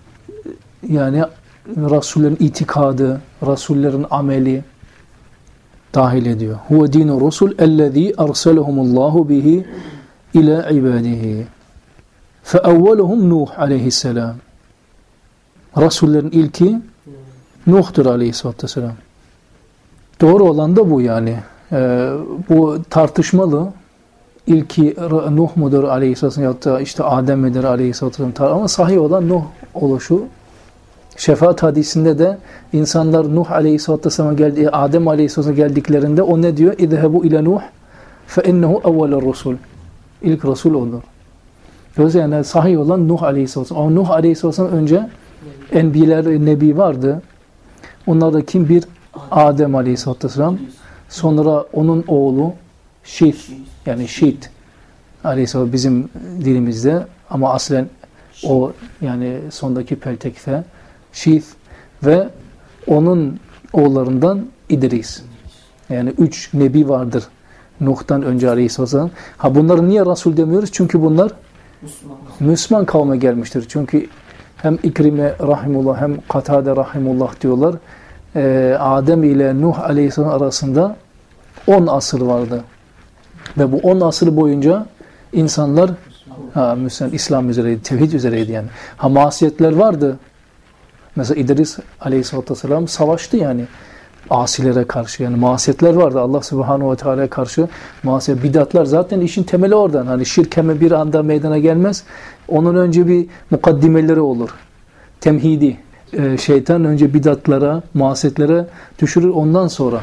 yani Resullerin itikadı, Resullerin ameli dahil ediyor. Huve dinur rusul ellezî arsalahumullahu bihi ila ibadihi. فَاَوَّلُهُمْ Nuh aleyhisselam. Resullerin ilki Nuh'tur aleyhisselatü vesselam. Doğru olan da bu yani. Bu tartışmalı. İlki Nuh mudur aleyhisselam ya da işte Adem midir aleyhisselam ama sahih olan Nuh oluşu. Şefaat hadisinde de insanlar Nuh aleyhisselam'a geldi, Adem aleyhisselam'a geldiklerinde o ne diyor? İzhebu ile Nuh fe innehu evveler rusul. İlk Resul olur. Dolayısıyla yani sahih olan Nuh aleyhisselam. Ama Nuh aleyhisselam önce enbiler, nebi vardı. Onlar da kim? Bir Adem aleyhisselam. Sonra onun oğlu Şit, yani Şit aleyhisselam bizim dilimizde ama aslen o yani sondaki peltekte Şit ve onun oğullarından İdris. Yani 3 nebi vardır Nuh'tan önce aleyhisselam. Bunları niye Resul demiyoruz? Çünkü bunlar Müslüman kavme gelmiştir. Çünkü hem İkrime rahimullah hem Katade rahimullah diyorlar. Adem ile Nuh aleyhisselam arasında 10 asır vardı. Ve bu 10 asır boyunca insanlar Müslüman, İslam üzereydi, tevhid üzereydi yani. Masiyetler vardı. Mesela İdris aleyhisselatü vesselam savaştı yani. Asilere karşı yani masiyetler vardı. Allah subhanahu ve teala'ya karşı masiyet, bidatlar zaten işin temeli oradan. Hani şirk hemen bir anda meydana gelmez. Onun önce bir mukaddimeleri olur. Temhidi. Şeytan önce bidatlara, masiyetlere düşürür. Ondan sonra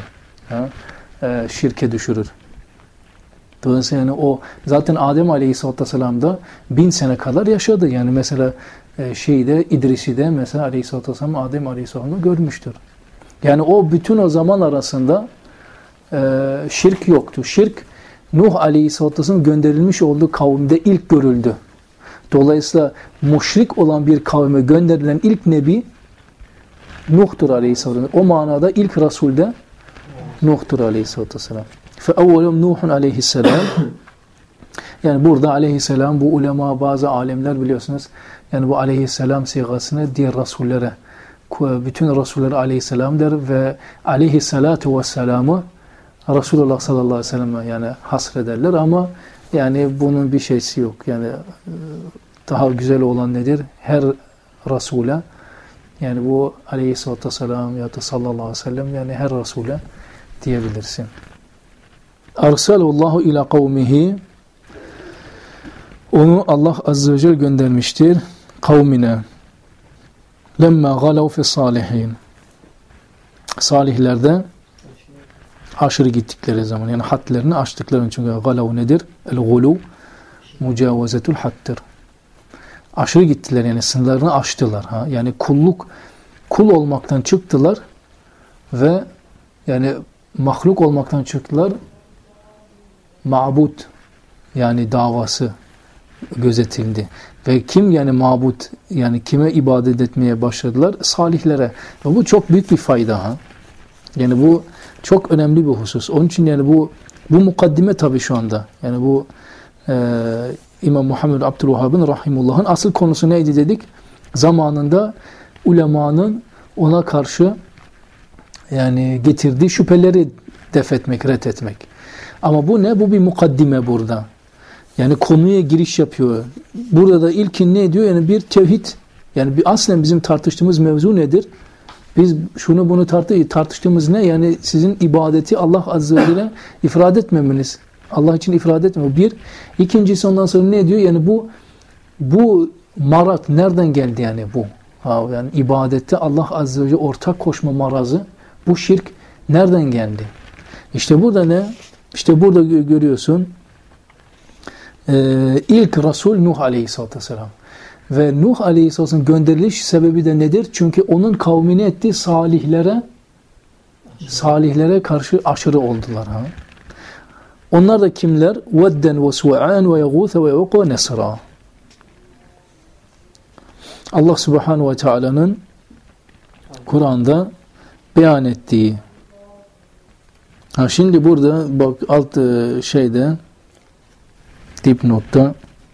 şirke düşürür. Dolayısıyla yani o zaten Adem Aleyhisselatü Vesselam da 1000 sene kadar yaşadı. Yani mesela İdris'i de mesela Aleyhisselatü Vesselam Adem Aleyhisselam'ı görmüştür. Yani o bütün o zaman arasında şirk yoktu. Şirk Nuh Aleyhisselatü Vesselam gönderilmiş olduğu kavimde ilk görüldü. Dolayısıyla müşrik olan bir kavme gönderilen ilk nebi Nuh'tur Aleyhisselatü Vesselam. O manada ilk Resul de Nuh'tur Aleyhisselatü Vesselam. فَاَوَّلُمْ نُوحٌ aleyhisselam. Yani burada aleyhisselam bu ulema bazı alimler biliyorsunuz yani bu aleyhisselam sigasını diğer rasullere bütün rasullere aleyhisselam der ve aleyhissalatu vesselam'ı Resulullah sallallahu aleyhi ve sellem'e yani hasrederler ama yani bunun bir şeysi yok. Yani daha güzel olan nedir? Her rasule yani bu aleyhissalatu vesselam ya da sallallahu aleyhi ve sellem yani her rasule diyebilirsin. Arsalallahu ila kavmihi onu Allah azze ve celle göndermiştir kavmine lemma galav fi salihin salihlerde aşırı gittikleri zaman yani hadlerini aştıkları çünkü galav nedir? El-gulu mucavazetul hattır. Aşırı gittiler yani sınırlarını aştılar. Yani kul olmaktan çıktılar ve yani mahluk olmaktan çıktılar ma'bud yani davası gözetildi. Ve kim yani mabud yani kime ibadet etmeye başladılar? Salihlere. Ve bu çok büyük bir fayda. Yani bu çok önemli bir husus. Onun için yani bu mukaddime tabii şu anda. Yani bu İmam Muhammed Abdülvahhab'ın rahimullah'ın asıl konusu neydi dedik? Zamanında ulemanın ona karşı yani getirdiği şüpheleri def etmek, ret etmek. Ama bu ne? Bu bir mukaddime burada. Yani konuya giriş yapıyor. Burada da ilkin ne diyor? Yani bir tevhid. Yani aslen bizim tartıştığımız mevzu nedir? Biz şunu bunu tartıştığımız ne? Yani sizin ibadeti Allah azze ve celle ifrad etmemeniz. Allah için ifrad etmemeniz. Bir. İkincisi ondan sonra ne diyor? Yani bu marat nereden geldi yani bu? Yani ibadette Allah azze ve celle ortak koşma marazı. Bu şirk nereden geldi? İşte burada ne? İşte burada görüyorsun ilk Resul Nuh Aleyhisselatü Vesselam. Ve Nuh Aleyhisselam'ın gönderiliş sebebi de nedir? Çünkü onun kavmini etti salihlere karşı aşırı oldular. Onlar da kimler? Vedden ve Su'an ve Yağûth ve Ya'ûq ve Nesra. Allah Subhanahu ve Teala'nın Kur'an'da beyan ettiği. Şimdi burada bak alt şeyde dipnotta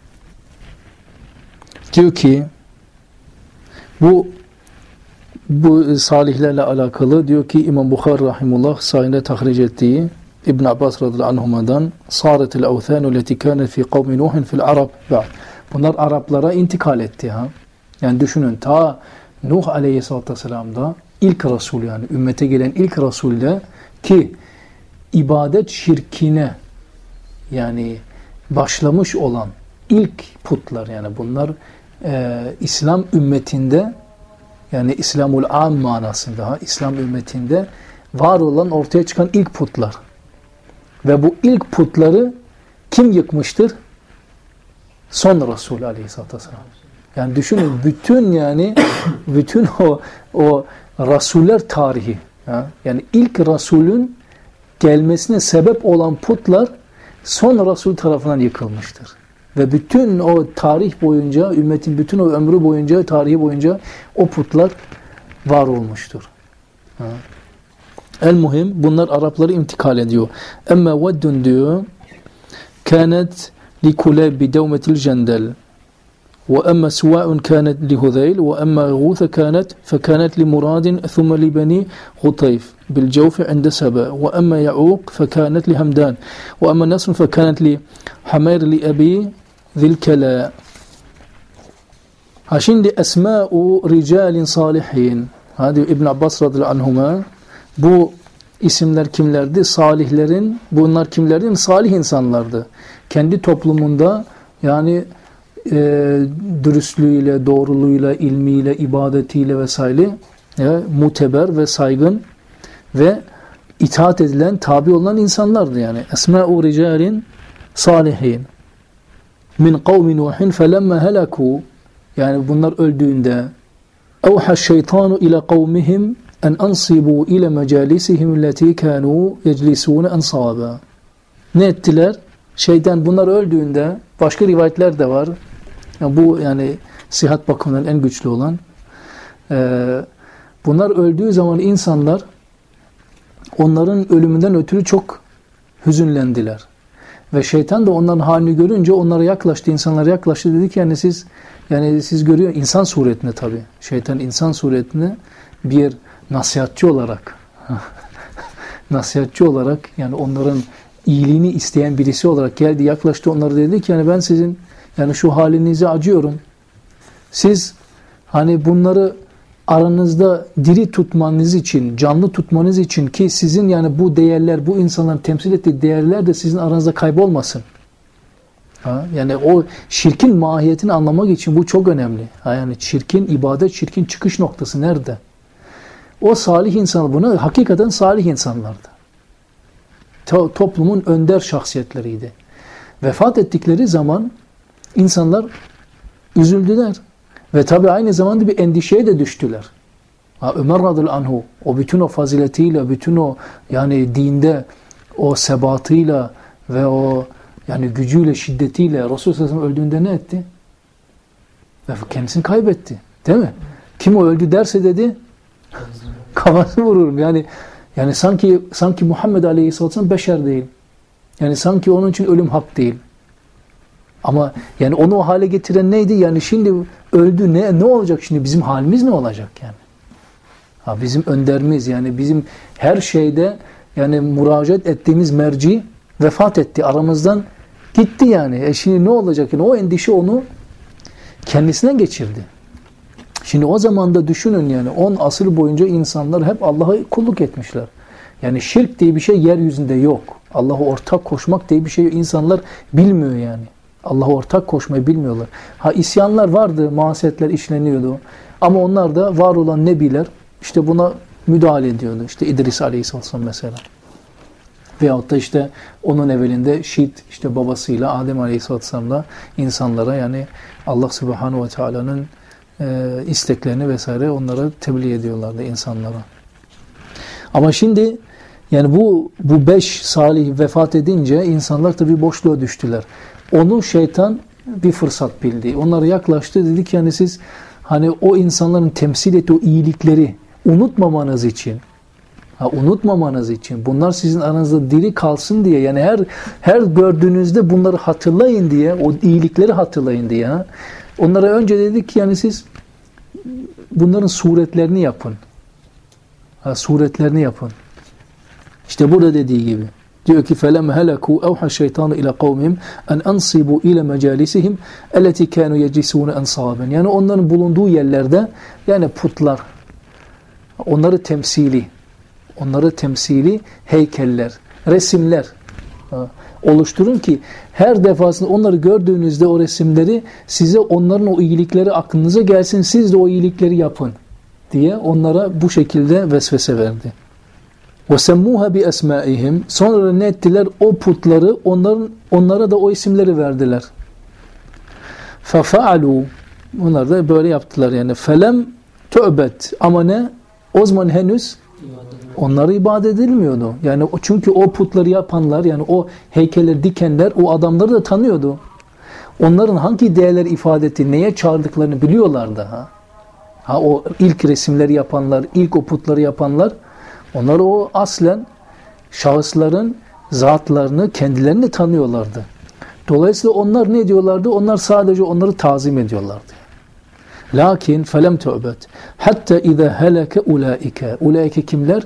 diyor ki bu salihlerle alakalı diyor ki İmam Bukhari rahimullah sahinde tahric ettiği İbn Abbas radıyallahu anhuma'dan sâretil evthânu leti kânet fî kavmi Nuhin fil Arab. Bunlar Araplara intikal etti. Yani düşünün ta Nuh aleyhisselatü vesselam'da ilk Resul yani ümmete gelen ilk Resul'de ki ibadet şirkine yani başlamış olan ilk putlar, yani bunlar İslam ümmetinde, yani İslamul am manasında İslam ümmetinde var olan, ortaya çıkan ilk putlar. Ve bu ilk putları kim yıkmıştır? Son Resul Aleyhisselatü Vesselam. Yani düşünün, bütün o Rasuller tarihi, yani ilk Resulün gelmesine sebep olan putlar son Resul tarafından yıkılmıştır. Ve bütün o tarih boyunca, ümmetin bütün o ömrü boyunca, tarihi boyunca o putlar var olmuştur. El-muhim, bunlar Arapları intikal ediyor. Emme veddun diyor, kânet لكلاب بدومة الجندل وأما سواء كانت لهذيل وأما غوث فكانت لمراد ثم لبني غطيف بالجوف عند سبا وأما يعوق فكانت لهمدان وأما نصر فكانت لحمير لأبي ذي الكلاء. Şimdi esma'u ricalin salihin. Hadi İbn Abbas radıyallahu anhuma, bu isimler kimlerdi? Salihlerin. Bunlar kimlerdi? Salih insanlardı. Kendi toplumunda yani dürüstlüğüyle, doğruluğuyla, ilmiyle, ibadetiyle vesaire muteber ve saygın ve itaat edilen, tabi olan insanlardı yani. Esma'u ricalin salihin min kavmi Nuhin felemma helaku, yani bunlar öldüğünde evha şeytanu ila kavmihim en ansibu ila mecalisihim allati kanu yeclisun ansaba. Ne ettiler? Şeytan bunlar öldüğünde, başka rivayetler de var. Yani bu yani sıhhat bakımından en güçlü olan. Bunlar öldüğü zaman insanlar onların ölümünden ötürü çok hüzünlendiler. Ve şeytan da onların halini görünce onlara yaklaştı, insanlara yaklaştı, dedi ki siz görüyor, insan suretinde tabii. Şeytan insan suretinde bir nasihatçı olarak yani onların iyiliğini isteyen birisi olarak geldi, yaklaştı, onlara dedi ki ben sizin şu halinize acıyorum. Siz bunları aranızda diri tutmanız için, canlı tutmanız için ki sizin bu değerler, bu insanların temsil ettiği değerler de sizin aranızda kaybolmasın. Yani o şirkin mahiyetini anlamak için bu çok önemli. Yani ibadet şirkin çıkış noktası nerede? O salih insanlar, buna hakikaten salih insanlardı. Toplumun önder şahsiyetleriydi. Vefat ettikleri zaman insanlar üzüldüler. Ve tabi aynı zamanda bir endişeye de düştüler. Ömer radıyallahu anhu, o bütün o faziletiyle, bütün o dinde o sebatıyla ve o gücüyle, şiddetiyle Resulullah sallallahu aleyhi ve sellem öldüğünde ne etti? Ve kendisini kaybetti. Değil mi? Kim o öldü derse dedi, kafasını vururum. Yani sanki Muhammed aleyhisselatü vesselam beşer değil. Yani sanki onun için ölüm hak değil. Ama onu o hale getiren neydi? Şimdi öldü, ne olacak şimdi? Bizim halimiz ne olacak yani? Bizim önderimiz, bizim her şeyde müracaat ettiğimiz merci vefat etti. Aramızdan gitti yani. Şimdi ne olacak? O endişe onu kendisine geçirdi. Şimdi o zaman da düşünün 10 asır boyunca insanlar hep Allah'a kulluk etmişler. Şirk diye bir şey yeryüzünde yok. Allah'a ortak koşmak diye bir şey insanlar bilmiyor yani. Allah'a ortak koşmayı bilmiyorlar. İsyanlar vardı, masiyetler işleniyordu. Ama onlar da var olan nebiler buna müdahale ediyordu. İdris aleyhisselam mesela. Veyahut da onun evvelinde Şit babasıyla Adem aleyhisselamla insanlara Allah subhanahu ve teala'nın isteklerini vesaire onlara tebliğ ediyorlardı insanlara. Ama şimdi bu 5 salih vefat edince insanlar tabii boşluğa düştüler. Onu şeytan bir fırsat bildi. Onlara yaklaştı, dedi ki siz o insanların temsil ettiği o iyilikleri unutmamanız için, bunlar sizin aranızda diri kalsın diye, her gördüğünüzde bunları hatırlayın diye, o iyilikleri hatırlayın diye. Onlara önce dedik ki siz bunların suretlerini yapın. Suretlerini yapın. Burada dediği gibi. Diyor ki فَلَمْ هَلَكُوا اَوْحَ الشَّيْطَانُ اِلَى قَوْمِهِمْ اَنْ اَنْصِبُوا اِلَى مَجَالِسِهِمْ اَلَّتِي كَانُوا يَجِسُونَ اَنْصَابًا. Onların bulunduğu yerlerde putlar, onları temsili heykeller resimler oluşturun ki her defasında onları gördüğünüzde o resimleri size onların o iyilikleri aklınıza gelsin, siz de o iyilikleri yapın diye onlara bu şekilde vesvese verdi. وَسَمُّوهَا بِأَسْمَائِهِمْ Sonra ne ettiler? O putları onlara da o isimleri verdiler. فَفَعَلُوا Onlar da böyle yaptılar yani. فَلَمْ تُعْبَتْ Ama ne? O zaman henüz onlara ibadet edilmiyordu. Yani çünkü o putları yapanlar, yani o heykelleri dikenler o adamları da tanıyordu. Onların hangi değerler ifade ettiğini, neye çağırdıklarını biliyorlardı. O ilk resimleri yapanlar, ilk o putları yapanlar, onlar o aslen şahısların zatlarını, kendilerini tanıyorlardı. Dolayısıyla onlar ne diyorlardı? Onlar sadece onları tazim ediyorlardı. Lakin felem tövbet. Hatta iza heleke ulaike. Ulaike kimler?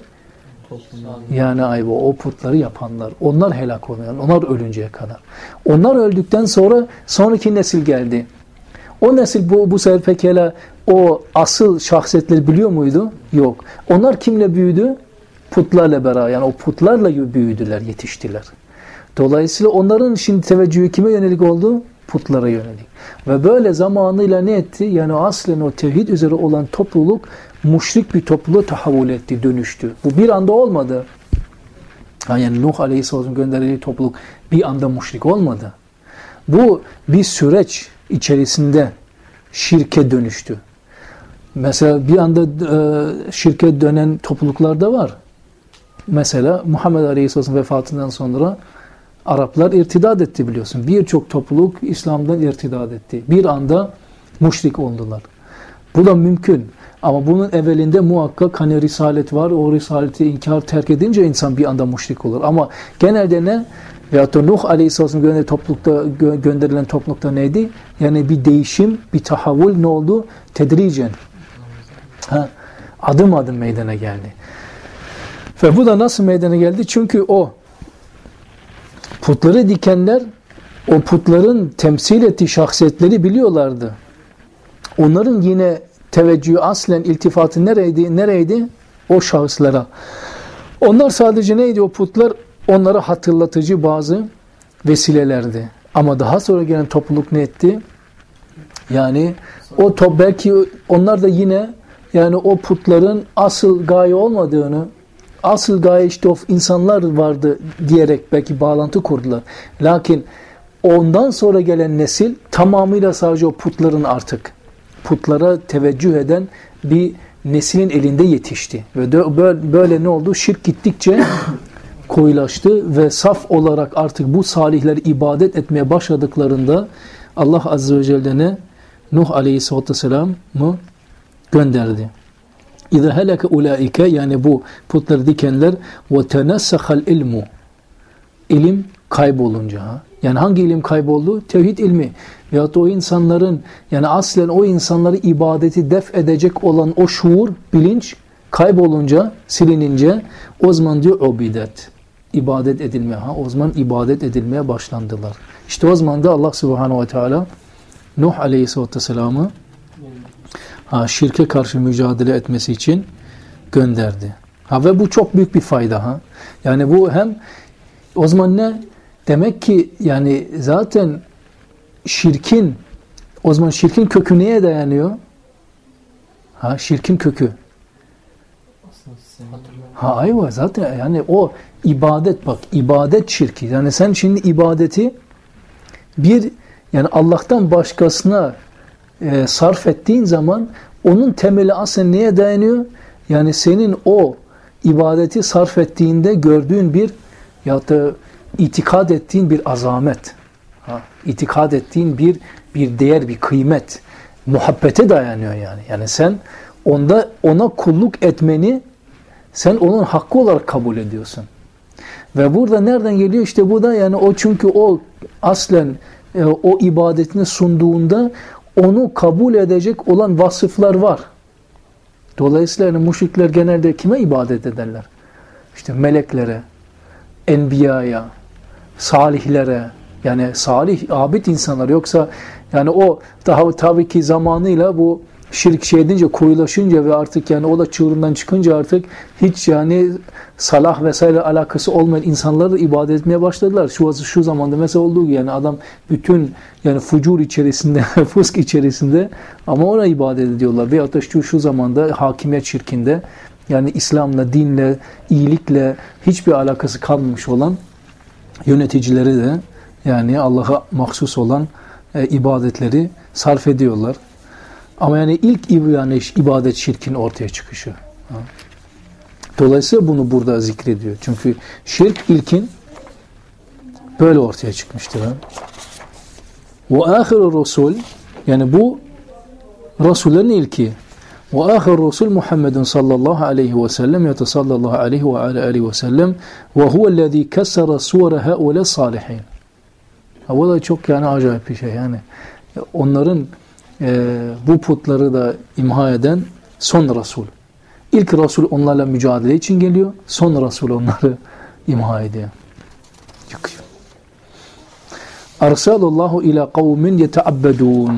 Yani o putları yapanlar. Onlar helak oluyor. Onlar ölünceye kadar. Onlar öldükten sonra sonraki nesil geldi. O nesil bu sefer pekala o asıl şahsiyetleri biliyor muydu? Yok. Onlar kimle büyüdü? Putlarla beraber. Yani o putlarla büyüdüler, yetiştiler. Dolayısıyla onların şimdi teveccühü kime yönelik oldu? Putlara yönelik. Ve böyle zamanıyla ne etti? Yani aslen o tevhid üzere olan topluluk müşrik bir topluluğa tahavvül etti, dönüştü. Bu bir anda olmadı. Yani Nuh Aleyhisselam'ın gönderildiği topluluk bir anda müşrik olmadı. Bu bir süreç içerisinde şirke dönüştü. Mesela bir anda şirke dönen topluluklar da var. Mesela Muhammed Aleyhisselam vefatından sonra Araplar irtidat etti biliyorsun. Birçok topluluk İslam'dan irtidat etti. Bir anda müşrik oldular. Bu da mümkün. Ama bunun evvelinde muhakkak hani risalet var. O risaleti inkar terk edince insan bir anda müşrik olur. Ama genelde ne? Veyahut da Nuh Aleyhisselam'ın gönderilen toplulukta neydi? Yani bir değişim, bir tahavvül ne oldu? Tedricen. Adım adım meydana geldi. Ve bu da nasıl meydana geldi? Çünkü o putları dikenler o putların temsil ettiği şahsiyetleri biliyorlardı. Onların yine teveccühü aslen iltifatı nereydi? O şahıslara. Onlar sadece neydi o putlar? Onlara hatırlatıcı bazı vesilelerdi. Ama daha sonra gelen topluluk ne etti? Yani belki onlar da yine yani o putların asıl gaye olmadığını, asıl gaye işte o insanlar vardı diyerek belki bağlantı kurdular. Lakin ondan sonra gelen nesil tamamıyla sadece o putların artık putlara teveccüh eden bir neslin elinde yetişti. Ve böyle ne oldu? Şirk gittikçe koyulaştı ve saf olarak artık bu salihler ibadet etmeye başladıklarında Allah Azze ve Celle Nuh Aleyhisselatü Vesselam'ı gönderdi. İza heleke ulaike yani bu putları dikenler ve tenassahal ilmu ilim kaybolunca yani hangi ilim kayboldu? Tevhid ilmi. Veyahut o insanların yani aslen o insanları ibadeti def edecek olan o şuur, bilinç kaybolunca, silinince o zaman diyor ubidet. İbadet edilmeye. O zaman ibadet edilmeye başlandılar. İşte o zaman da Allah Subhanahu ve Teala Nuh Aleyhisselatü Vesselam'ı şirke karşı mücadele etmesi için gönderdi. Ve bu çok büyük bir fayda. Yani bu hem o zaman ne? Demek ki yani zaten o zaman şirkin kökü neye dayanıyor? Şirkin kökü. Ayva zaten yani o ibadet bak ibadet şirki. Yani sen şimdi ibadeti yani Allah'tan başkasına sarf ettiğin zaman onun temeli aslında neye dayanıyor? Yani senin o ibadeti sarf ettiğinde gördüğün bir ya da itikad ettiğin bir azamet. İtikad ettiğin bir değer, bir kıymet. Muhabbete dayanıyor yani. Yani sen ona kulluk etmeni sen onun hakkı olarak kabul ediyorsun. Ve burada nereden geliyor? İşte bu da yani o çünkü o aslen o ibadetini sunduğunda onu kabul edecek olan vasıflar var. Dolayısıyla yani müşrikler genelde kime ibadet ederler? İşte meleklere, enbiyaya, salihlere, yani salih, abid insanlar. Yoksa yani o daha tabii ki zamanıyla bu şirk şey edince, koyulaşınca ve artık yani o da çığırından çıkınca artık hiç yani salah vesaire alakası olmayan insanlar da ibadet etmeye başladılar. Şu zamanda mesela olduğu gibi yani adam bütün yani fucur içerisinde, fısk içerisinde ama ona ibadet ediyorlar. Veyahut da şu zamanda hakimiyet şirkinde yani İslam'la, dinle, iyilikle hiçbir alakası kalmamış olan yöneticileri de yani Allah'a mahsus olan ibadetleri sarf ediyorlar. Ama yani ilk yani ibadet şirkin ortaya çıkışı. Dolayısıyla bunu burada zikrediyor. Çünkü şirk ilkin böyle ortaya çıkmıştır. Ve ahir Resul yani bu Resullerin ilki. Ve ahir Resul Muhammedun sallallahu aleyhi ve sellem sallallahu aleyhi ve aleyhi ve sellem ve huvellezî kessara sure haule salihin. Bu da çok yani acayip bir şey yani. Onların bu putları da imha eden son Resul. İlk Resul onlarla mücadele için geliyor. Son Resul onları imha ediyor. Yıkıyor. Arsalallahu ila kavmin yeteabbedun.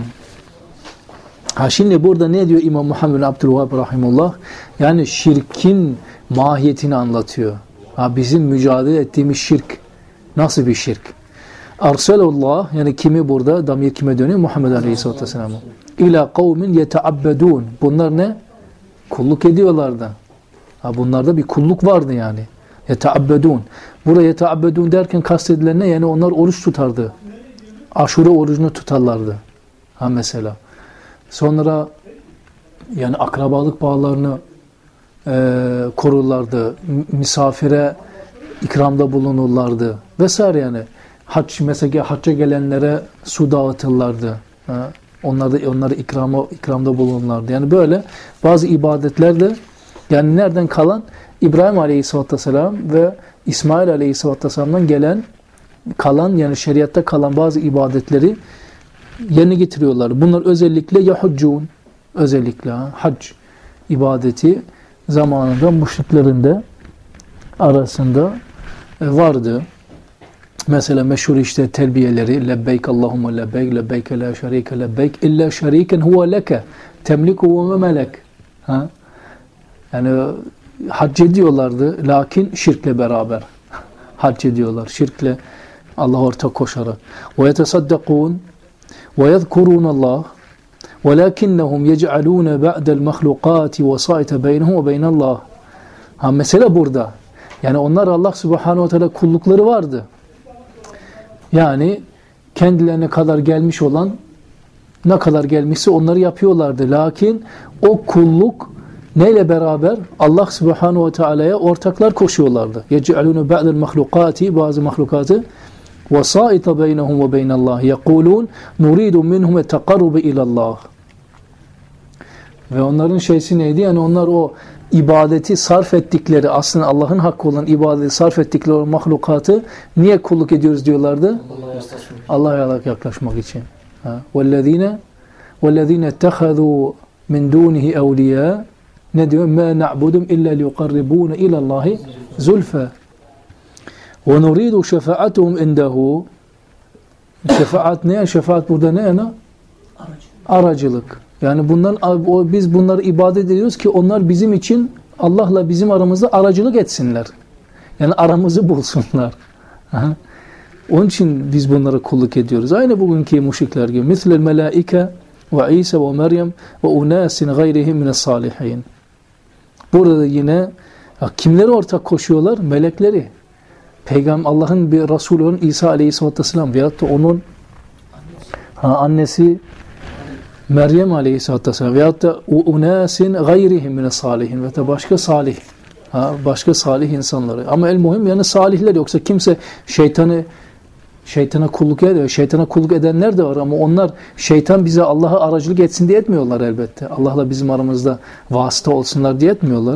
Şimdi burada ne diyor İmam Muhammed bin Abdülvahhab rahimullah? Yani şirkin mahiyetini anlatıyor. Bizim mücadele ettiğimiz şirk nasıl bir şirk? Arsalallah yani kimi burada? Damir kime dönüyor? Muhammed Aleyhisselatü Vesselam'a. İlâ kavmin yeteabbedûn. Bunlar ne? Kulluk ediyorlardı. Bunlarda bir kulluk vardı yani. Yeteabbedûn. Burada yeteabbedûn derken kastedilen ne? Yani onlar oruç tutardı. Aşure orucunu tutarlardı. Mesela. Sonra yani akrabalık bağlarını korurlardı. Misafire ikramda bulunurlardı. Vesaire yani. Mesela hacca gelenlere su dağıtırlardı. Onları ikramda bulunurlardı. Yani böyle bazı ibadetlerde yani nereden kalan? İbrahim Aleyhisselatü Vesselam ve İsmail Aleyhisselatü Vesselam'dan kalan yani şeriatta kalan bazı ibadetleri yerine getiriyorlar. Bunlar özellikle yahuccun, özellikle hac ibadeti zamanında müşriklerin de arasında vardı. Mesela meşhur işte terbiyeleri lebbeyk Allahümme lebbeyk, lebbeyke la şerike lebbeyk illa şeriken huve leke temliku ve melek. Yani hac ediyorlardı lakin şirkle beraber hac ediyorlar. Şirkle Allah ortak koşarak. Ve yetesaddakun ve yezkurunallah velakinnehum yec'alûne ba'del mahlukati vesâite beynehum ve beynallah. Mesela burada. Yani onlar Allah Subhanahu ve Teala kullukları vardı. Yani kendilerine kadar gelmiş olan ne kadar gelmişse onları yapıyorlardı. Lakin o kulluk neyle beraber? Allah Subhanahu ve Teala'ya ortaklar koşuyorlardı. يَجْعَلُونَ بَعْدَ الْمَخْلُقَاتِ bazı mahlukatı وَصَائِطَ بَيْنَهُمْ وَبَيْنَ اللّٰهِ يَقُولُونَ نُرِيدُ مِنْهُمْ التَّقَرُّبَ إِلَى اللّٰهِ. Ve onların şeysi neydi? Yani onlar o ibadeti sarf ettikleri, aslında Allah'ın hakkı olan ibadeti sarf ettikleri o mahlukatı niye kulluk ediyoruz diyorlardı? Allah'a yaklaşmak için. وَالَّذ۪ينَ اتَّخَذُوا مِنْ دُونِهِ اَوْلِيَا ne diyor? مَا نَعْبُدُمْ اِلَّا لِيُقَرِّبُونَ اِلَى اللّٰهِ زُلْفَى وَنُرِيدُ شَفَاعَتُهُمْ اِنْدَهُ. Şefaat ne? Şefaat burada ne? Aracılık. Yani biz bunları ibadet ediyoruz ki onlar bizim için Allah'la bizim aramızda aracılık etsinler. Yani aramızı bulsunlar. Onun için biz bunlara kulluk ediyoruz. Aynı bugünkü müşrikler gibi. Mislel melaike ve İsa ve Meryem ve unasin gayrihim mines salihin. Burada da yine kimleri ortak koşuyorlar? Melekleri. Peygamber Allah'ın bir Resulü olan İsa Aleyhisselatü Vesselam veyahut da onun annesi Meryem Aleyhisselatü Vesselam veyahut da unasin gayrihim mines salihin ve de başka salih. Başka salih insanları. Ama el muhim yani salihler, yoksa kimse şeytana kulluk ediyor. Şeytana kulluk edenler de var ama onlar şeytan bize Allah'a aracılık etsin diye etmiyorlar elbette. Allah'la bizim aramızda vasıta olsunlar diye etmiyorlar.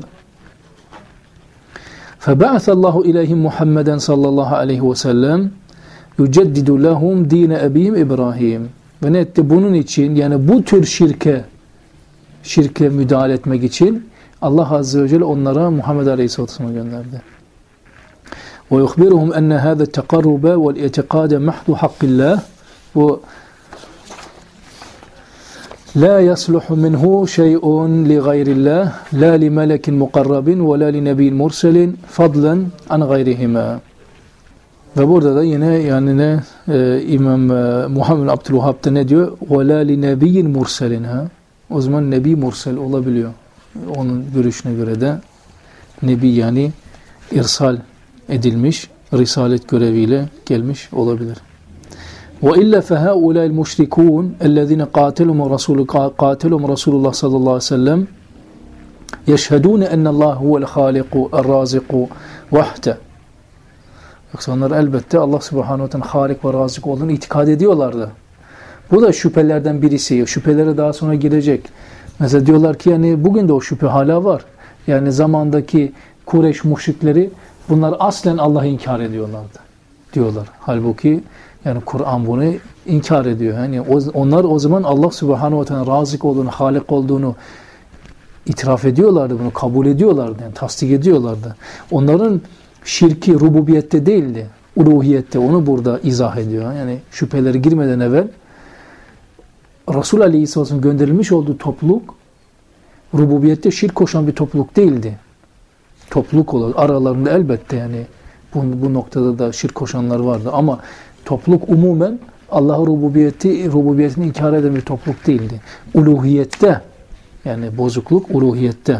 فَبَعَثَ اللّٰهُ اِلَيْهِمْ مُحَمَّدًا sallallahu aleyhi ve sellem يُجَدِّدُ لَهُمْ دِينَ اَب۪يهِمْ İbrahim. Ve ne etti? Bunun için yani bu tür şirke müdahale etmek için Allah Azze ve Celle onlara Muhammed Aleyhisselatü Vesselam'ı gönderdi. وَيُخْبِرُهُمْ أَنَّ هَذَا التَّقَرُّبَ وَالْاِعْتِقَادَ مَحْضُ حَقِّ اللّٰهِ. Bu La yasluhu minhu şey'un li gayrillah la li melekin mukarrabin ve la li nebiyyin murselin fadlan an gayrihima. Ve burada da yine yani ne İmam Muhammed Abdülvahhab ne diyor? Ve la li nebiyyin murselin ha. O zaman nebi mursel olabiliyor. Onun görüşüne göre de nebi yani irsal edilmiş, risalet göreviyle gelmiş olabilir. وإلا فهؤلاء المشركون الذين قاتلهم رسول الله صلى الله عليه وسلم يشهدون أن الله هو الخالق الرازق وحده. Yoksa onlar elbette Allah Subhanahu ve Teala Halik ve Razik olduğunu itikad ediyorlardı. Bu da şüphelerden birisi. Şüphelere daha sonra girecek. Mesela diyorlar ki yani bugün de o şüphe hala var. Yani zamandaki Kureyş müşrikleri bunlar aslen Allah'ı inkar ediyorlardı. Diyorlar. Halbuki yani Kur'an bunu inkar ediyor. Yani onlar o zaman Allah Subhanahu ve Teala Razik olduğunu, Halik olduğunu itiraf ediyorlardı. Bunu kabul ediyorlardı. Yani tasdik ediyorlardı. Onların şirki rububiyette değildi. Uluhiyette. Onu burada izah ediyor. Yani şüpheleri girmeden evvel Resul Aleyhisselam'ın gönderilmiş olduğu topluluk rububiyette şirk koşan bir topluluk değildi. Topluluk olarak aralarında elbette yani bu noktada da şirk koşanlar vardı ama topluluk umumen Allah'ın rububiyetini inkar eden bir topluluk değildi. Uluhiyette yani bozukluk uluhiyette.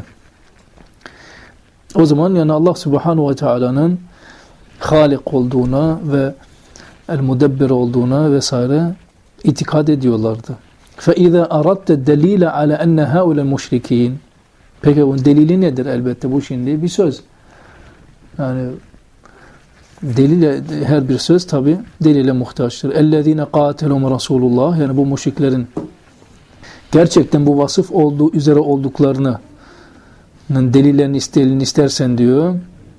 O zaman yani Allah Subhanahu ve Teala'nın Halik olduğuna ve el-Mudebbir olduğuna vesaire itikad ediyorlardı. فَاِذَا أَرَدْتَ الدَّلِيلَ عَلَى أَنَّ هَؤُلَى الْمُشْرِكِينَ Peki bunun delili nedir elbette? Bu şimdi bir söz. Yani delile, her bir söz tabi delile muhtaçtır. اَلَّذ۪ينَ قَاتَلُهُمْ Resulullah yani bu müşriklerin gerçekten bu vasıf üzere olduklarını delillerini istersen diyor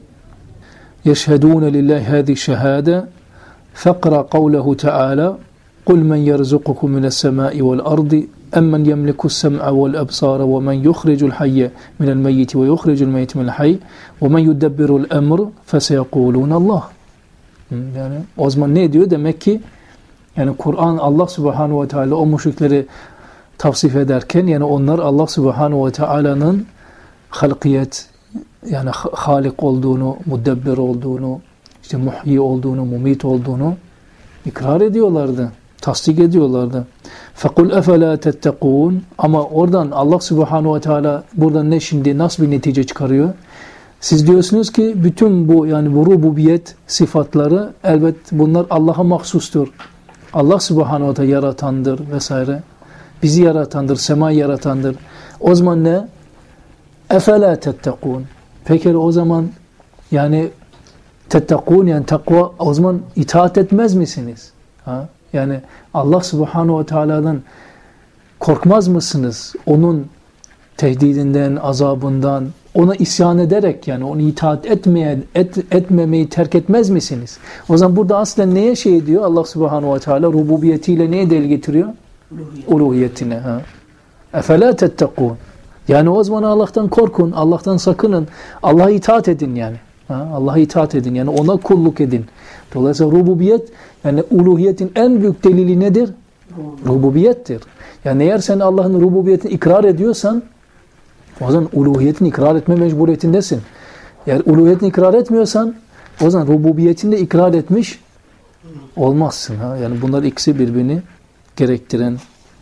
يَشْهَدُونَ لِلّٰهِ هَذِي شَهَادَ فَقْرَ قَوْلَهُ تَعَالَى قُلْ مَنْ يَرْزُقُكُمْ مِنَ السَّمَاءِ وَالْأَرْضِ أَمَّنْ يَمْلِكُ السَّمْعَ وَالْأَبْصَارَ وَمَنْ يُخْرِجُ الْحَيَّ مِنَ الْمَيِّتِ وَيُخْرِجُ الْمَيِّتِ مِنَ الْحَيِّ وَمَنْ يُدَبِّرُ الْأَمْرِ فَسَيَقُولُونَ اللّٰهِ Yani o zaman ne diyor? Demek ki yani Kur'an Allah Subhanahu ve Teala o müşrikleri tavsif ederken yani onlar Allah Subhanahu ve Teala'nın halkiyet yani Halik olduğunu, Mudebbir olduğunu, işte muhyi olduğunu, mumit olduğunu ikrar ediyorlardı. Tasdik ediyorlardı. فَقُلْ اَفَلَا تَتَّقُونَ Ama oradan Allah Subhanahu ve Teala buradan nasıl bir netice çıkarıyor? Siz diyorsunuz ki bütün bu yani bu rububiyet sıfatları elbet bunlar Allah'a mahsustur. Allah Subhanahu ve Teala yaratandır vesaire. Bizi yaratandır, semayı yaratandır. O zaman ne? اَفَلَا تَتَّقُونَ Peki o zaman yani tettekûn yani takva o zaman itaat etmez misiniz? Ha? Yani Allah Subhanahu ve Teala'dan korkmaz mısınız? Onun tehdidinden, azabından, ona isyan ederek yani onu itaat etmemeyi terk etmez misiniz? O zaman burada aslen neye diyor Allah Subhanahu ve Teala rububiyetiyle neye delil getiriyor? Uluhiyetine. Efela tettekûn Yani o zaman Allah'tan korkun, Allah'tan sakının, Allah'a itaat edin yani. Allah'a itaat edin yani ona kulluk edin. Dolayısıyla rububiyet yani uluhiyetin en büyük delili nedir? Rububiyettir. Yani eğer sen Allah'ın rububiyetini ikrar ediyorsan o zaman uluhiyetini ikrar etme mecburiyetindesin. Eğer uluhiyetini ikrar etmiyorsan o zaman rububiyetini de ikrar etmiş olmazsın. Yani bunlar ikisi birbirini gerektiren.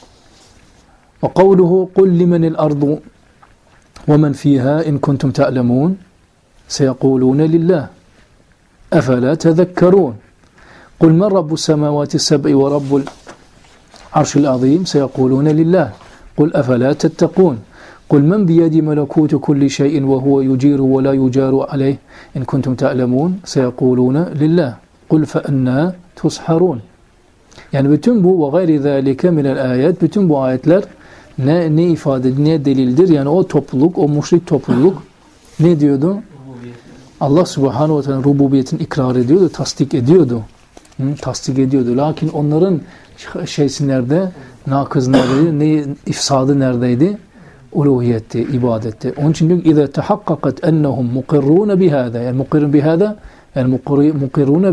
وَقَوْلُهُ قُلْ لِمَنِ الْأَرْضُ وَمَنْ فِيهَا إِنْ كُنْتُمْ تَعْلَمُونَ سَيَقُولُونَ لِلّٰهِ أَفَلَا تَذَكَّرُونَ قُلْ مَنْ رَبُّ السَّمَاوَاتِ السَّبْعِ وَرَبُّ الْعَرْشِ الْعَظِيمِ سَيَقُولُونَ لِلّٰهِ قُلْ أَفَلَا تَتَّقُونَ قُلْ مَنْ بِيَدِهِ مَلَكُوتُ كُلِّ شَيْءٍ وَهُوَ يُجِيرُ وَلَا يُجَارُ عَلَيْهِ إِنْ كُنْتُمْ تَعْلَمُونَ سَيَقُولُونَ لِلّٰهِ قُلْ فَأَنَّا تُسْحَرُونَ Yani bütün bu ve gayri zâlike minel ayet, bütün bu ayetler ne ifade ediyor, ne delildir? Yani o topluluk, o müşrik topluluk ne diyordu? Allah Subhanahu ve Teala rububiyetini ikrar ediyordu, tasdik ediyordu. Tasdik ediyordu. Lakin onların nerede? Nakız neredeydi? İfsadı neredeydi? Uluhiyetti, ibadette. Onun için diyor ki اِذَا تَحَقَّقَتْ اَنَّهُمْ مُقِرُّونَ بِهَذَا Yani mukirrun bihâda yani mukirrûne bi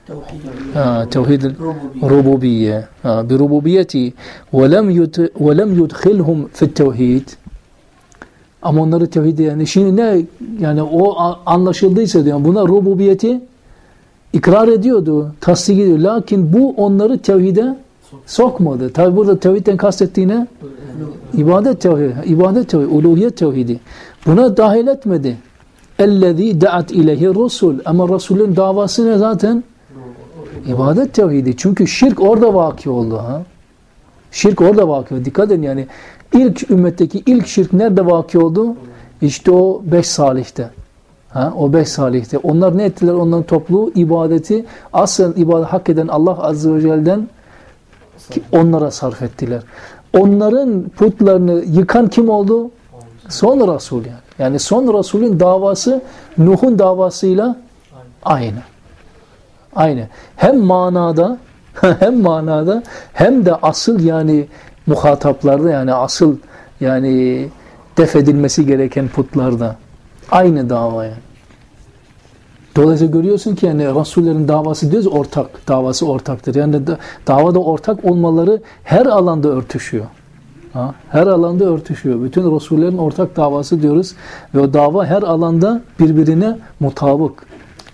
توحيد الربوبية بربوبيته ولم يدخلهم في التوحيد. Ama onları tevhide yani şimdi ne yani o anlaşıldıysa diyor buna rububiyeti ikrar ediyordu, tasdik ediyor. Lakin bu onları tevhide sokmadı. Tabi burada tevhidden kastettiğine ibadet tevhidi, uluhiyet tevhidi. Buna dahil etmedi. اَلَّذ۪ي دَعَتْ اِلَيْهِ Resul. Ama Resulün davası ne zaten? İbadet tevhidi. Çünkü şirk orada vaki oldu. Şirk orada vaki oldu. Dikkat edin yani ilk ümmetteki ilk şirk nerede vaki oldu? İşte o 5 salihte. O 5 salihte. Onlar ne ettiler? Onların topluluğu ibadeti aslen ibadet hak eden Allah Azze ve Celle'den onlara sarf ettiler. Onların putlarını yıkan kim oldu? Son Resul yani. Yani son Resulün davası Nuh'un davasıyla aynı. Aynı. Hem manada hem de asıl yani muhataplarda yani asıl yani def edilmesi gereken putlarda aynı dava yani. Dolayısıyla görüyorsun ki yani Resullerin davası diyoruz ortak, davası ortaktır. Yani davada ortak olmaları her alanda örtüşüyor. Her alanda örtüşüyor. Bütün Resullerin ortak davası diyoruz ve o dava her alanda birbirine mutabık.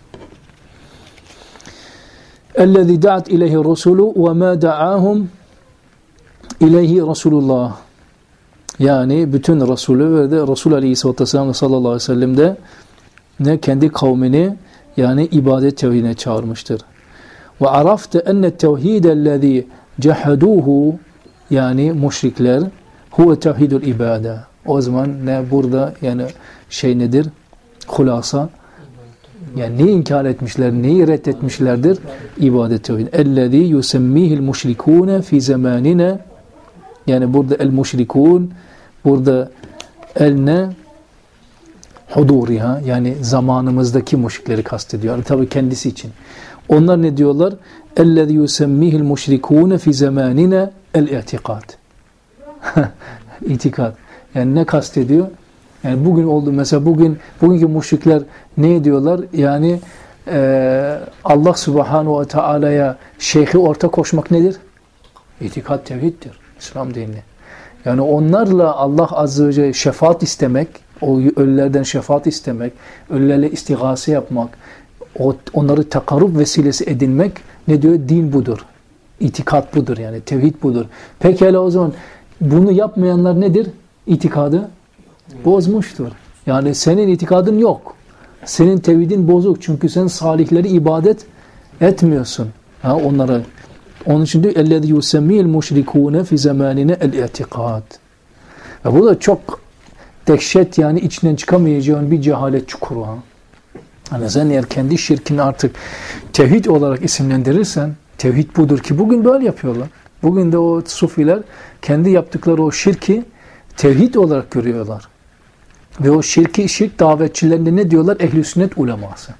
اَلَّذِي دَعَتْ اِلَيْهِ الرَّسُولُ وَمَا دَعَاهُمْ اِلَيْهِ Resulullah. Yani bütün Resulü ve de Resul Aleyhisselatü Vesselam sallallahu aleyhi ve sellem de ne kendi kavmini yani ibadet tevhidine çağırmıştır. وَعَرَفْتَ اَنَّ التَّوْحِيدَ الَّذ۪ي جَحَدُوهُ yani müşrikler huve tevhidul ibade. O zaman ne burada yani şey nedir? Hulasa yani neyi inkar etmişler, neyi reddetmişlerdir? İbadet tevhid. Ellezî yusemmîhil müşrikûne fî zamanina yani burada el müşrikûn burada el ne? Huduriha yani zamanımızdaki müşrikleri kastediyor. Yani tabii kendisi için. Onlar ne diyorlar? اَلَّذِي يُسَمِّهِ الْمُشْرِكُونَ فِي زَمَانِنَا الْاِعْتِقَادِ İtikad. Yani ne kastediyor? Yani bugün oldu mesela bugünkü müşrikler ne diyorlar? Yani Allah Subhanahu ve Teala'ya şeyhi ortak koşmak nedir? İtikad tevhiddir. İslam dinine. Yani onlarla Allah Azze ve Celle şefaat istemek, o ölülerden şefaat istemek, ölülerle istigase yapmak, onları takarrub vesilesi edinmek ne diyor? Din budur. İtikat budur yani. Tevhid budur. Pekala o zaman bunu yapmayanlar nedir? İtikadı bozmuştur. Yani senin itikadın yok. Senin tevhidin bozuk. Çünkü sen salihleri ibadet etmiyorsun. Onlara. Onun için diyor اَلَّذِي يُسَمِّيَ الْمُشْرِكُونَ فِي زَمَانِنَا الْاِعْتِقَادِ Bu da çok dehşet yani içinden çıkamayacağın bir cehalet çukuru. Yani sen eğer kendi şirkini artık tevhid olarak isimlendirirsen tevhid budur ki bugün böyle yapıyorlar. Bugün de o sufiler kendi yaptıkları o şirki tevhid olarak görüyorlar. Ve o şirk davetçilerine ne diyorlar? Ehl-i sünnet uleması.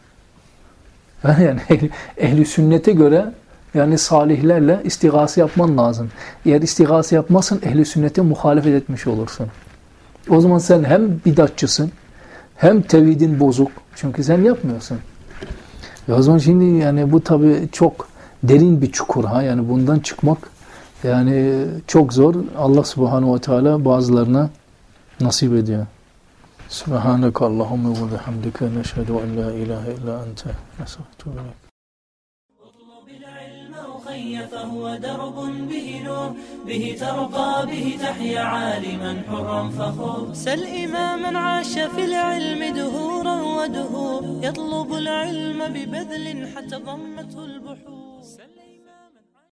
Yani ehl-i sünnete göre yani salihlerle istigase yapman lazım. Eğer istigase yapmazsan ehl-i sünnete muhalefet etmiş olursun. O zaman sen hem bidatçısın hem tevhidin bozuk. Çünkü sen yapmıyorsun. Ve o zaman şimdi yani bu tabii çok derin bir çukur. Yani bundan çıkmak yani çok zor. Allah Subhanahu ve Teala bazılarına nasip ediyor. Subhaneke Allahümme ve bihamdike neşhedü en la ilahe illa ente nestağfiruke. فهو درب به نور به ترقى به تحيا عالما حرا فخور سل إماما عاش في العلم دهورا ودهور يطلب العلم ببذل حتى ضمته البحور